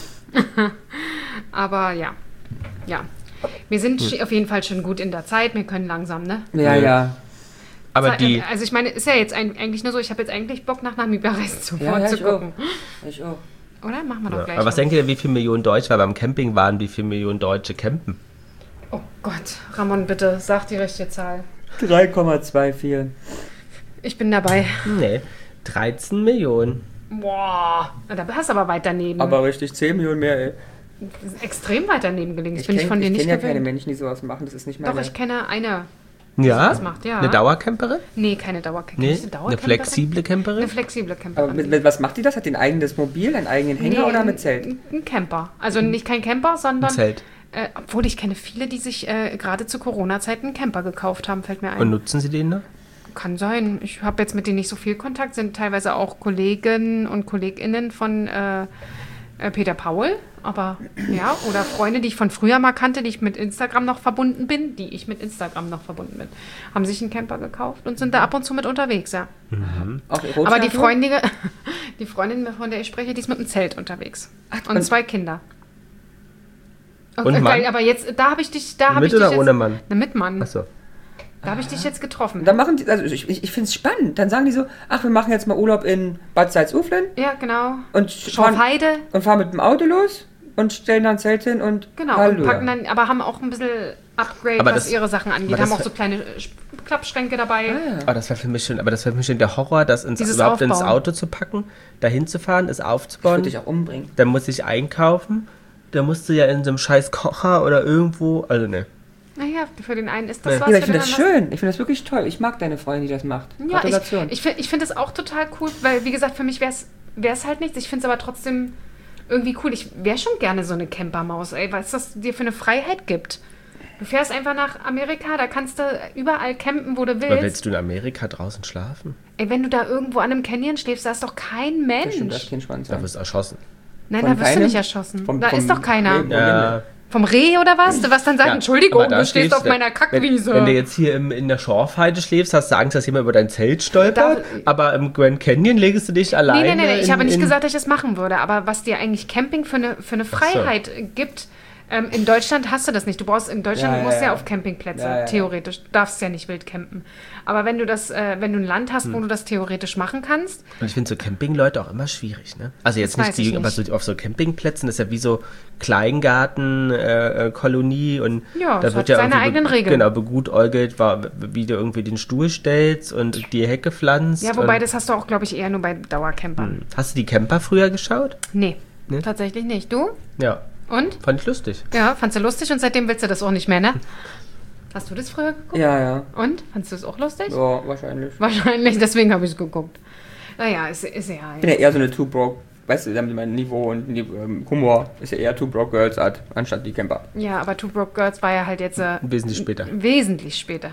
aber ja, ja. Wir sind sch- auf jeden Fall schon gut in der Zeit. Wir können langsam, ne? Ja, Nö. ja. Aber die, Also ich meine, ist ja jetzt ein, eigentlich nur so, ich habe jetzt eigentlich Bock, nach Namibia reisen zu, Ja, ja, zu ich auch. gucken. Ich auch. Oder? Machen wir doch ja. gleich. Aber was mal. denkt ihr, wie viele Millionen Deutsche, weil beim Camping waren, wie viele Millionen Deutsche campen? Oh Gott, Ramon, bitte, sag die richtige Zahl. drei Komma vierundzwanzig. Ich bin dabei. Nee, dreizehn Millionen. Boah, na, da hast du aber weit daneben. Aber richtig, zehn Millionen mehr, ey. Extrem weit daneben gelegen. Das Ich bin ich kenn- von dir ich nicht kenne ja keine gewöhnt. Menschen, die sowas machen. Das ist nicht meine... Doch, ich kenne eine. Ja? das macht, ja. Eine Dauercamperin? Nee, keine Dauercamperin. Nee, Ist eine Dauercamperin? flexible Camperin? Eine flexible Aber Camperin. mit, mit, was macht die das? Hat die ein eigenes Mobil, einen eigenen Hänger oder mit Zelt? Ein, ein Camper. Also nicht kein Camper, sondern... Ein Zelt. Äh, obwohl ich kenne viele, die sich äh, gerade zu Corona-Zeiten einen Camper gekauft haben, fällt mir ein. Und nutzen sie den noch? Kann sein. Ich habe jetzt mit denen nicht so viel Kontakt, sind teilweise auch Kollegen und KollegInnen von äh, äh, Peter Paul, aber ja, oder Freunde, die ich von früher mal kannte, die ich mit Instagram noch verbunden bin, die ich mit Instagram noch verbunden bin, haben sich einen Camper gekauft und sind da ab und zu mit unterwegs, ja. Auch Aber die Rotschärfe? Freundin, die Freundin, von der ich spreche, die ist mit einem Zelt unterwegs. Und und- zwei Kinder. Und Okay, Mann? aber jetzt, da habe ich dich, da habe Mit ich dich oder jetzt, ohne Mann? Na, mit Mann. Achso. Da habe ich dich jetzt getroffen. Dann machen die, also ich, ich, ich finde es spannend. Dann sagen die so, ach, wir machen jetzt mal Urlaub in Bad Salzuflen Ja, genau. und fahren, Schorfheide. und fahren mit dem Auto los und stellen dann ein Zelt hin und Genau, und Halleluja. packen dann, aber haben auch ein bisschen Upgrade, Aber was das- ihre Sachen angeht. aber Haben das- auch so kleine äh, Sch- Klappschränke dabei. Oh, das wäre für mich schon, aber das wäre für mich schon der Horror, das ins, Dieses überhaupt ins Aufbauen. Auto zu packen, dahin zu fahren, es Ich aufzubauen. würde dich auch umbringen. Dann muss ich einkaufen. Dann musst du ja in so einem scheiß Kocher oder irgendwo. Also ne. Naja, für den einen ist das Ja. was. Ja, aber ich für finde den das anderen- schön. Ich finde das wirklich toll. Ich mag deine Freundin, die das macht. Ja, Gratulation. ich, ich finde ich find das auch total cool, weil, wie gesagt, für mich wäre es halt nichts. Ich finde es aber trotzdem irgendwie cool. Ich wäre schon gerne so eine Campermaus, ey, weil es das dir für eine Freiheit gibt. Du fährst einfach nach Amerika, da kannst du überall campen, wo du Aber willst. willst du in Amerika draußen schlafen? Ey, wenn du da irgendwo an einem Canyon schläfst, da ist doch kein Mensch. Das stimmt, das ist kein Schwanz. Da Ja. wirst du erschossen. Nein, Von da wirst du keinem? nicht erschossen. Vom- da vom ist doch keiner. Reh? Ja. Vom Reh oder was? Was dann sagt, Ja, Entschuldigung, aber da du stehst auf du- meiner Kackwiese. Wenn, wenn du jetzt hier im, in der Schorfheide schläfst, hast du Angst, dass jemand über dein Zelt stolpert. Da- aber im Grand Canyon legst du dich alleine. Nee, nee, nee, nee. ich in, habe nicht in, gesagt, dass ich das machen würde, aber was dir eigentlich Camping für eine, für eine Freiheit gibt, ähm, in Deutschland hast du das nicht. Du brauchst in Deutschland Ja, ja, musst ja, ja. auf Campingplätze, Ja, ja, ja. theoretisch. Du darfst ja nicht wild campen. Aber wenn du das, äh, wenn du ein Land hast, Hm. wo du das theoretisch machen kannst, Und ich finde so Campingleute auch immer schwierig, ne? Also jetzt Das nicht weiß ich die, aber nicht. so auf so Campingplätzen, das ist ja wie so Kleingarten, äh, äh, Kolonie und Ja, da es wird hat ja seine irgendwie eigenen be- Regeln. Genau, begutäugelt, war, wie du irgendwie den Stuhl stellst und die Hecke pflanzt. ja, wobei und, das hast du auch, glaube ich, eher nur bei Dauercampern. Hast du die Camper früher geschaut? Nee, Nee? tatsächlich nicht. Du? Ja, Und? fand ich lustig. Ja, fandst du lustig und seitdem willst du das auch nicht mehr, ne? Hast du das früher geguckt? Ja, ja. Und? Fandst du es auch lustig? Ja, wahrscheinlich. Wahrscheinlich, deswegen habe ich es geguckt. Naja, ist, ist ja. Ich bin ja eher so eine Two Broke, weißt du, damit mein Niveau und Nive- ähm, Humor ist ja eher Two Broke Girls Art, anstatt die Camper. Ja, aber Two Broke Girls war ja halt jetzt äh, Wesentlich später. wesentlich später.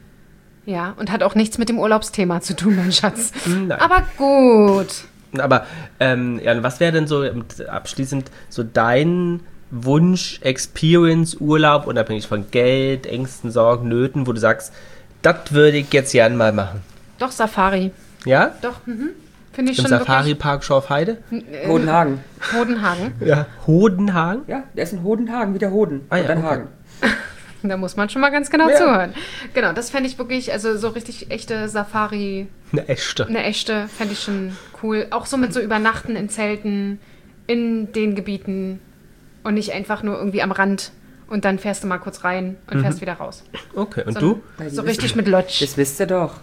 Ja, und hat auch nichts mit dem Urlaubsthema zu tun, mein Schatz. Nein. Aber gut. Aber ähm, Jan, was wäre denn so ähm, abschließend so dein Wunsch, Experience, Urlaub, unabhängig von Geld, Ängsten, Sorgen, Nöten, wo du sagst, das würde ich jetzt gern mal machen? Doch, Safari. Ja? Doch, mhm. Finde ich Im schon Safari-Park Schorfheide? wirklich. Äh, Hodenhagen. Hodenhagen. Ja. Hodenhagen? Ja, der ist in Hodenhagen, wie der Hoden. Ah ja, und dann okay. Hagen. Da muss man schon mal ganz genau Ja. zuhören. Genau, das fände ich wirklich, also so richtig echte Safari, Eine echte. eine echte, fände ich schon cool. Auch so mit so Übernachten in Zelten, in den Gebieten und nicht einfach nur irgendwie am Rand und dann fährst du mal kurz rein und fährst wieder raus. Okay, und So, du? Ja, die so wissen- richtig mit Lodge. Das wisst ihr doch.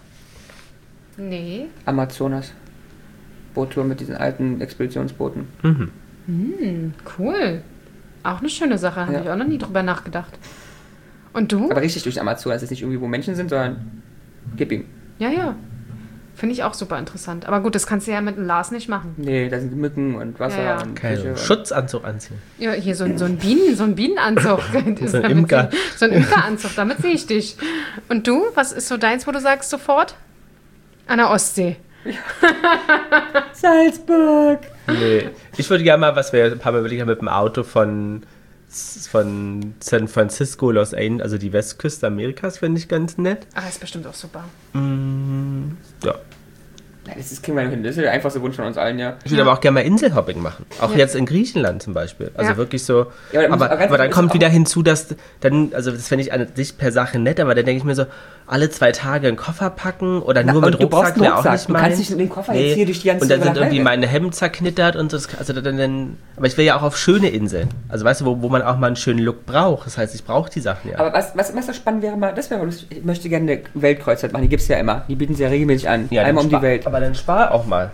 Nee. Amazonas. Boottour mit diesen alten Expeditionsbooten. Mhm. Hm, cool. Auch eine schöne Sache, habe Ja. ich auch noch nie drüber nachgedacht. Und du? Aber richtig durch Amazonas. Das ist nicht irgendwie, wo Menschen sind, sondern gib ihm. Ja, ja. Finde ich auch super interessant. Aber gut, das kannst du ja mit dem Lars nicht machen. Nee, da sind Mücken und Wasser Ja, ja. und Kein Fische. Schutzanzug anziehen. Ja, hier so, ein- so ein Bienen, so ein Bienenanzug. So ein Imker. So ein Imkeranzug, damit sehe ich dich. Und du? Was ist so deins, wo du sagst sofort? An der Ostsee. Salzburg! Nee. Ich würde gerne mal, was wir ein paar Mal überlegt haben, mit dem Auto von, von San Francisco, Los Angeles, also die Westküste Amerikas, finde ich ganz nett. Ah, ist bestimmt auch super. Mm, ja. Nein, das ist, kriegen wir noch hin. Das ist der einfachste Wunsch von uns allen, ja. Ich würde aber auch gerne mal Inselhopping machen. Auch Ja. jetzt in Griechenland zum Beispiel. Also Ja. wirklich so. Ja, aber da muss- aber, aber ganz aber dann ehrlich, kommt ist wieder auch- hinzu, dass dann, also das fände ich an sich per Sache nett, aber dann denke ich mir so, alle zwei Tage einen Koffer packen oder Na, nur mit und du brauchst Rucksack einen wäre auch Rucksack. nicht Du kannst meins. nicht mit dem Koffer jetzt hier durch die ganze Und dann sind Walachei irgendwie weg. meine Hemden zerknittert und das, also dann, dann, aber ich will ja auch auf schöne Inseln. Also weißt du, wo, wo man auch mal einen schönen Look braucht. Das heißt, ich brauche die Sachen ja. Aber was, was, was das spannend wäre mal, das wäre lustig. Ich möchte gerne eine Weltkreuzfahrt machen. Die gibt es ja immer. Die bieten sie ja regelmäßig an. ja, Einmal dann um die spar- Welt. Aber dann spar auch mal.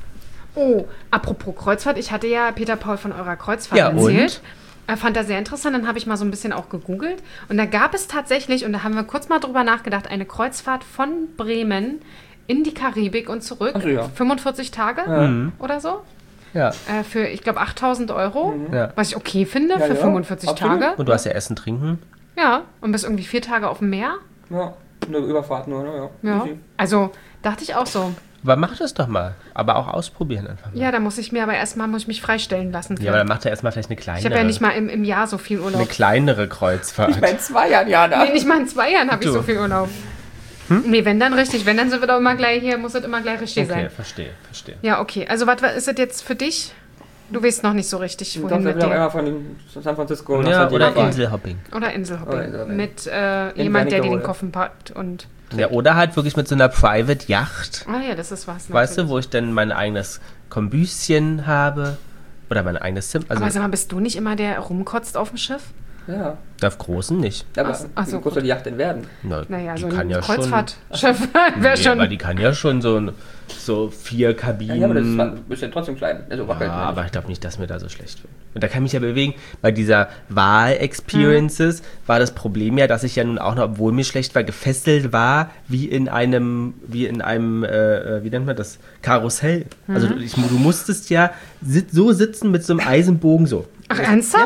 Oh, apropos Kreuzfahrt, ich hatte ja Peter Paul von eurer Kreuzfahrt Ja, erzählt. Er fand das sehr interessant, dann habe ich mal so ein bisschen auch gegoogelt. Und da gab es tatsächlich, und da haben wir kurz mal drüber nachgedacht, eine Kreuzfahrt von Bremen in die Karibik und zurück. Ach so, ja. fünfundvierzig Tage Mhm. oder so. Ja. Äh, für, ich glaube, achttausend Euro. ja. Was ich okay finde Ja, für ja, fünfundvierzig absolut. Tage. Und du hast ja Essen, Trinken. Ja, und bist irgendwie vier Tage auf dem Meer. Ja, eine Überfahrt nur, ne? Ja. Ja. Easy. Also dachte ich auch so. Aber mach das doch mal. Aber auch ausprobieren einfach mal. Ja, da muss ich mir aber erstmal muss ich mich freistellen lassen. Für. Ja, aber dann macht er erstmal vielleicht eine kleinere. ich habe ja nicht mal im, im Jahr so viel Urlaub. eine kleinere Kreuzfahrt. Ich meine, zwei Jahren, Jana. Nee, nicht mal in zwei Jahren habe ich Du. so viel Urlaub. Nee, wenn dann richtig. Wenn, dann sind wir doch immer gleich hier, muss es immer gleich richtig Okay, sein. verstehe, verstehe. Ja, okay. Also, was war- ist das jetzt für dich? Du weißt noch nicht so richtig, Doch, wohin wir mit haben dir. einmal von San Francisco nach Ja, San Diego oder gefahren. Inselhopping. Oder Inselhopping. Oder Inselhopping. Mit äh, jemand, der dir den Wernigerode. Koffer packt. Und. Ja, oder halt wirklich mit so einer Private Yacht. Ah ja, das ist was. Weißt du, natürlich. wo ich dann mein eigenes Kombüschen habe. Oder mein eigenes Zimmer. Also Aber sag mal, bist du nicht immer der rumkotzt auf dem Schiff? Ja, auf großen nicht. aber Ach so, ach so, wie groß soll die Yacht denn werden? Na, Naja, die so kann ein ja Kreuzfahrtschiff schon. wäre Nee, schon. aber die kann ja schon so, ein- so vier Ja, Kabinen. ja aber das ist, ein bisschen trotzdem klein. Also wackelt. Ja, ne? aber ich glaube nicht, dass mir da so schlecht wird. Und da kann ich mich ja bewegen. Bei dieser Wahl-Experiences war das Problem ja, dass ich ja nun auch noch, obwohl mir schlecht war, gefesselt war, wie in einem, wie in einem, äh, wie nennt man das? Karussell. Also du, ich, du musstest ja sit, so sitzen mit so einem Eisenbogen so. Ach, ernsthaft?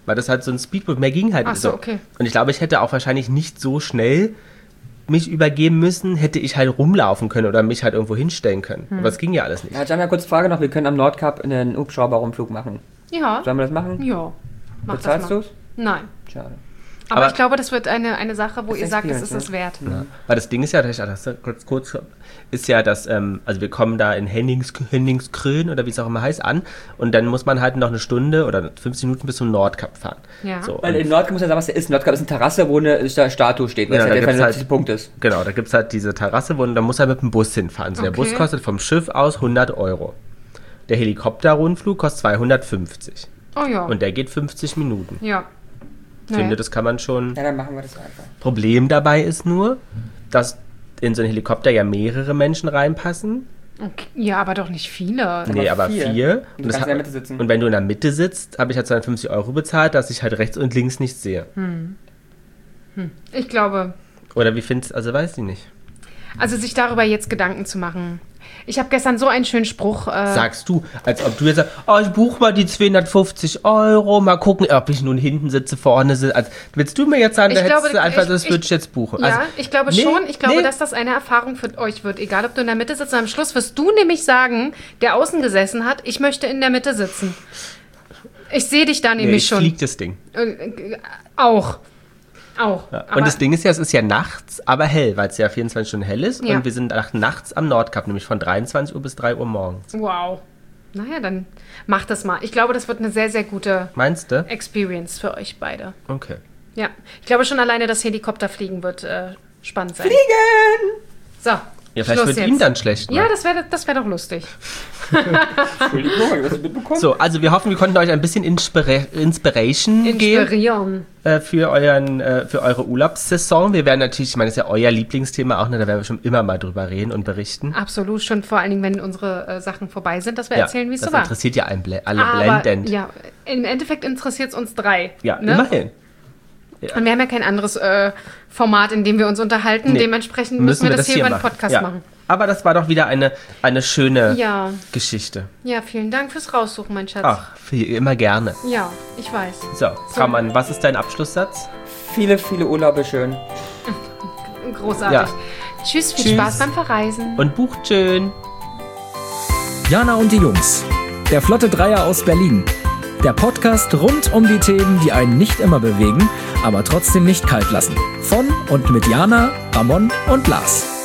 weil das halt so ein Speedboot, mehr ging halt Ach nicht so, okay. Und ich glaube, ich hätte auch wahrscheinlich nicht so schnell mich übergeben müssen, hätte ich halt rumlaufen können oder mich halt irgendwo hinstellen können. Hm. Aber das ging ja alles nicht. Ja, jetzt haben wir kurz Frage noch, wir können am Nordkap einen Hubschrauber-Rumflug machen. Ja. Sollen wir das machen? Ja. Mach das Bezahlst mal. du es? Nein. Schade. Aber, Aber- ich glaube, das wird eine, eine Sache, wo Das ihr ist sagt, es ist Experience, es wert. Ja. Weil das Ding ist ja, das das kurz, kurz ist ja, dass, ähm, also wir kommen da in Hennings, Henningskrön oder wie es auch immer heißt an und dann muss man halt noch eine Stunde oder fünfzehn Minuten bis zum Nordkap fahren. Ja. So, Weil und- in Nordkap muss ja sagen, was der ist. Nordkap ist eine Terrasse, wo eine Statue steht, weil Genau, es da halt der gibt's vernünftigste halt- Punkt ist. Genau, da gibt es halt diese Terrasse, wo da muss er mit dem Bus hinfahren. So, Der Okay. Bus kostet vom Schiff aus hundert Euro. Der Helikopter-Rundflug kostet zweihundertfünfzig. Oh ja. Und der geht fünfzig Minuten. ja. Ich finde, das kann man schon... Ja, dann machen wir das einfach. Problem dabei ist nur, dass in so einen Helikopter ja mehrere Menschen reinpassen. Okay. Ja, aber doch nicht viele. Nee, aber vier. vier. Und du das kannst hat- in der Mitte sitzen. Und wenn du in der Mitte sitzt, habe ich halt zweihundertfünfzig Euro bezahlt, dass ich halt rechts und links nicht sehe. Ich glaube, Oder wie findest du, also weiß ich nicht. also sich darüber jetzt Gedanken zu machen. Ich habe gestern so einen schönen Spruch. Äh, Sagst du, als ob du jetzt sagst, oh, ich buche mal die zweihundertfünfzig Euro, mal gucken, ob ich nun hinten sitze, vorne sitze. Also, willst du mir jetzt sagen, Ich da hättest glaube, du einfach, ich- das ich- würde ich jetzt buchen? Ja, Also, ich glaube nee, schon. Ich glaube, nee. dass das eine Erfahrung für euch wird. Egal, ob du in der Mitte sitzt. Und am Schluss wirst du nämlich sagen, der außen gesessen hat, ich möchte in der Mitte sitzen. Ich sehe dich da nee, nämlich ich schon. flieg das Ding. Äh, äh, auch. Auch. Ja. Aber- Und das Ding ist ja, es ist ja nachts, aber hell, weil es ja vierundzwanzig Stunden hell ist. Ja. Und wir sind nach, nachts am Nordkap, nämlich von dreiundzwanzig Uhr bis drei Uhr morgens. Wow. Naja, dann mach das mal. Ich glaube, das wird eine sehr, sehr gute Meinst du? Experience für euch beide. Okay. Ja. Ich glaube schon alleine das Helikopterfliegen wird äh, spannend sein. Fliegen! So. Ja, vielleicht Schluss wird ihm jetzt. dann schlecht. Ne? Ja, das wäre das wär doch lustig. Entschuldigung, hab ich das mitbekommen? So, also wir hoffen, wir konnten euch ein bisschen Inspira Inspiration geben Inspirieren. äh, für, euren, äh, für eure Urlaubssaison. Wir werden natürlich, ich meine, das ist ja euer Lieblingsthema auch, ne? Da werden wir schon immer mal drüber reden und berichten. Absolut, schon vor allen Dingen, wenn unsere äh, Sachen vorbei sind, dass wir erzählen, wie es das so war. interessiert ja einen Ble alle Aber blendend. ja, im Endeffekt interessiert es uns drei. Ja, ne? immerhin. Und wir haben ja kein anderes äh, Format, in dem wir uns unterhalten. Nee. Dementsprechend müssen, wir das hier über einen machen. Podcast Ja. machen. Aber das war doch wieder eine, eine schöne Ja. Geschichte. Ja, vielen Dank fürs Raussuchen, mein Schatz. Ach, viel, immer gerne. Ja, ich weiß. So, Raman, was ist dein Abschlusssatz? Viele, viele Urlaube schön. Großartig. Ja. Tschüss, viel Tschüss. Spaß beim Verreisen. Und bucht schön. Jana und die Jungs. Der Flotte Dreier aus Berlin. Der Podcast rund um die Themen, die einen nicht immer bewegen, aber trotzdem nicht kalt lassen. Von und mit Jana, Ramon und Lars.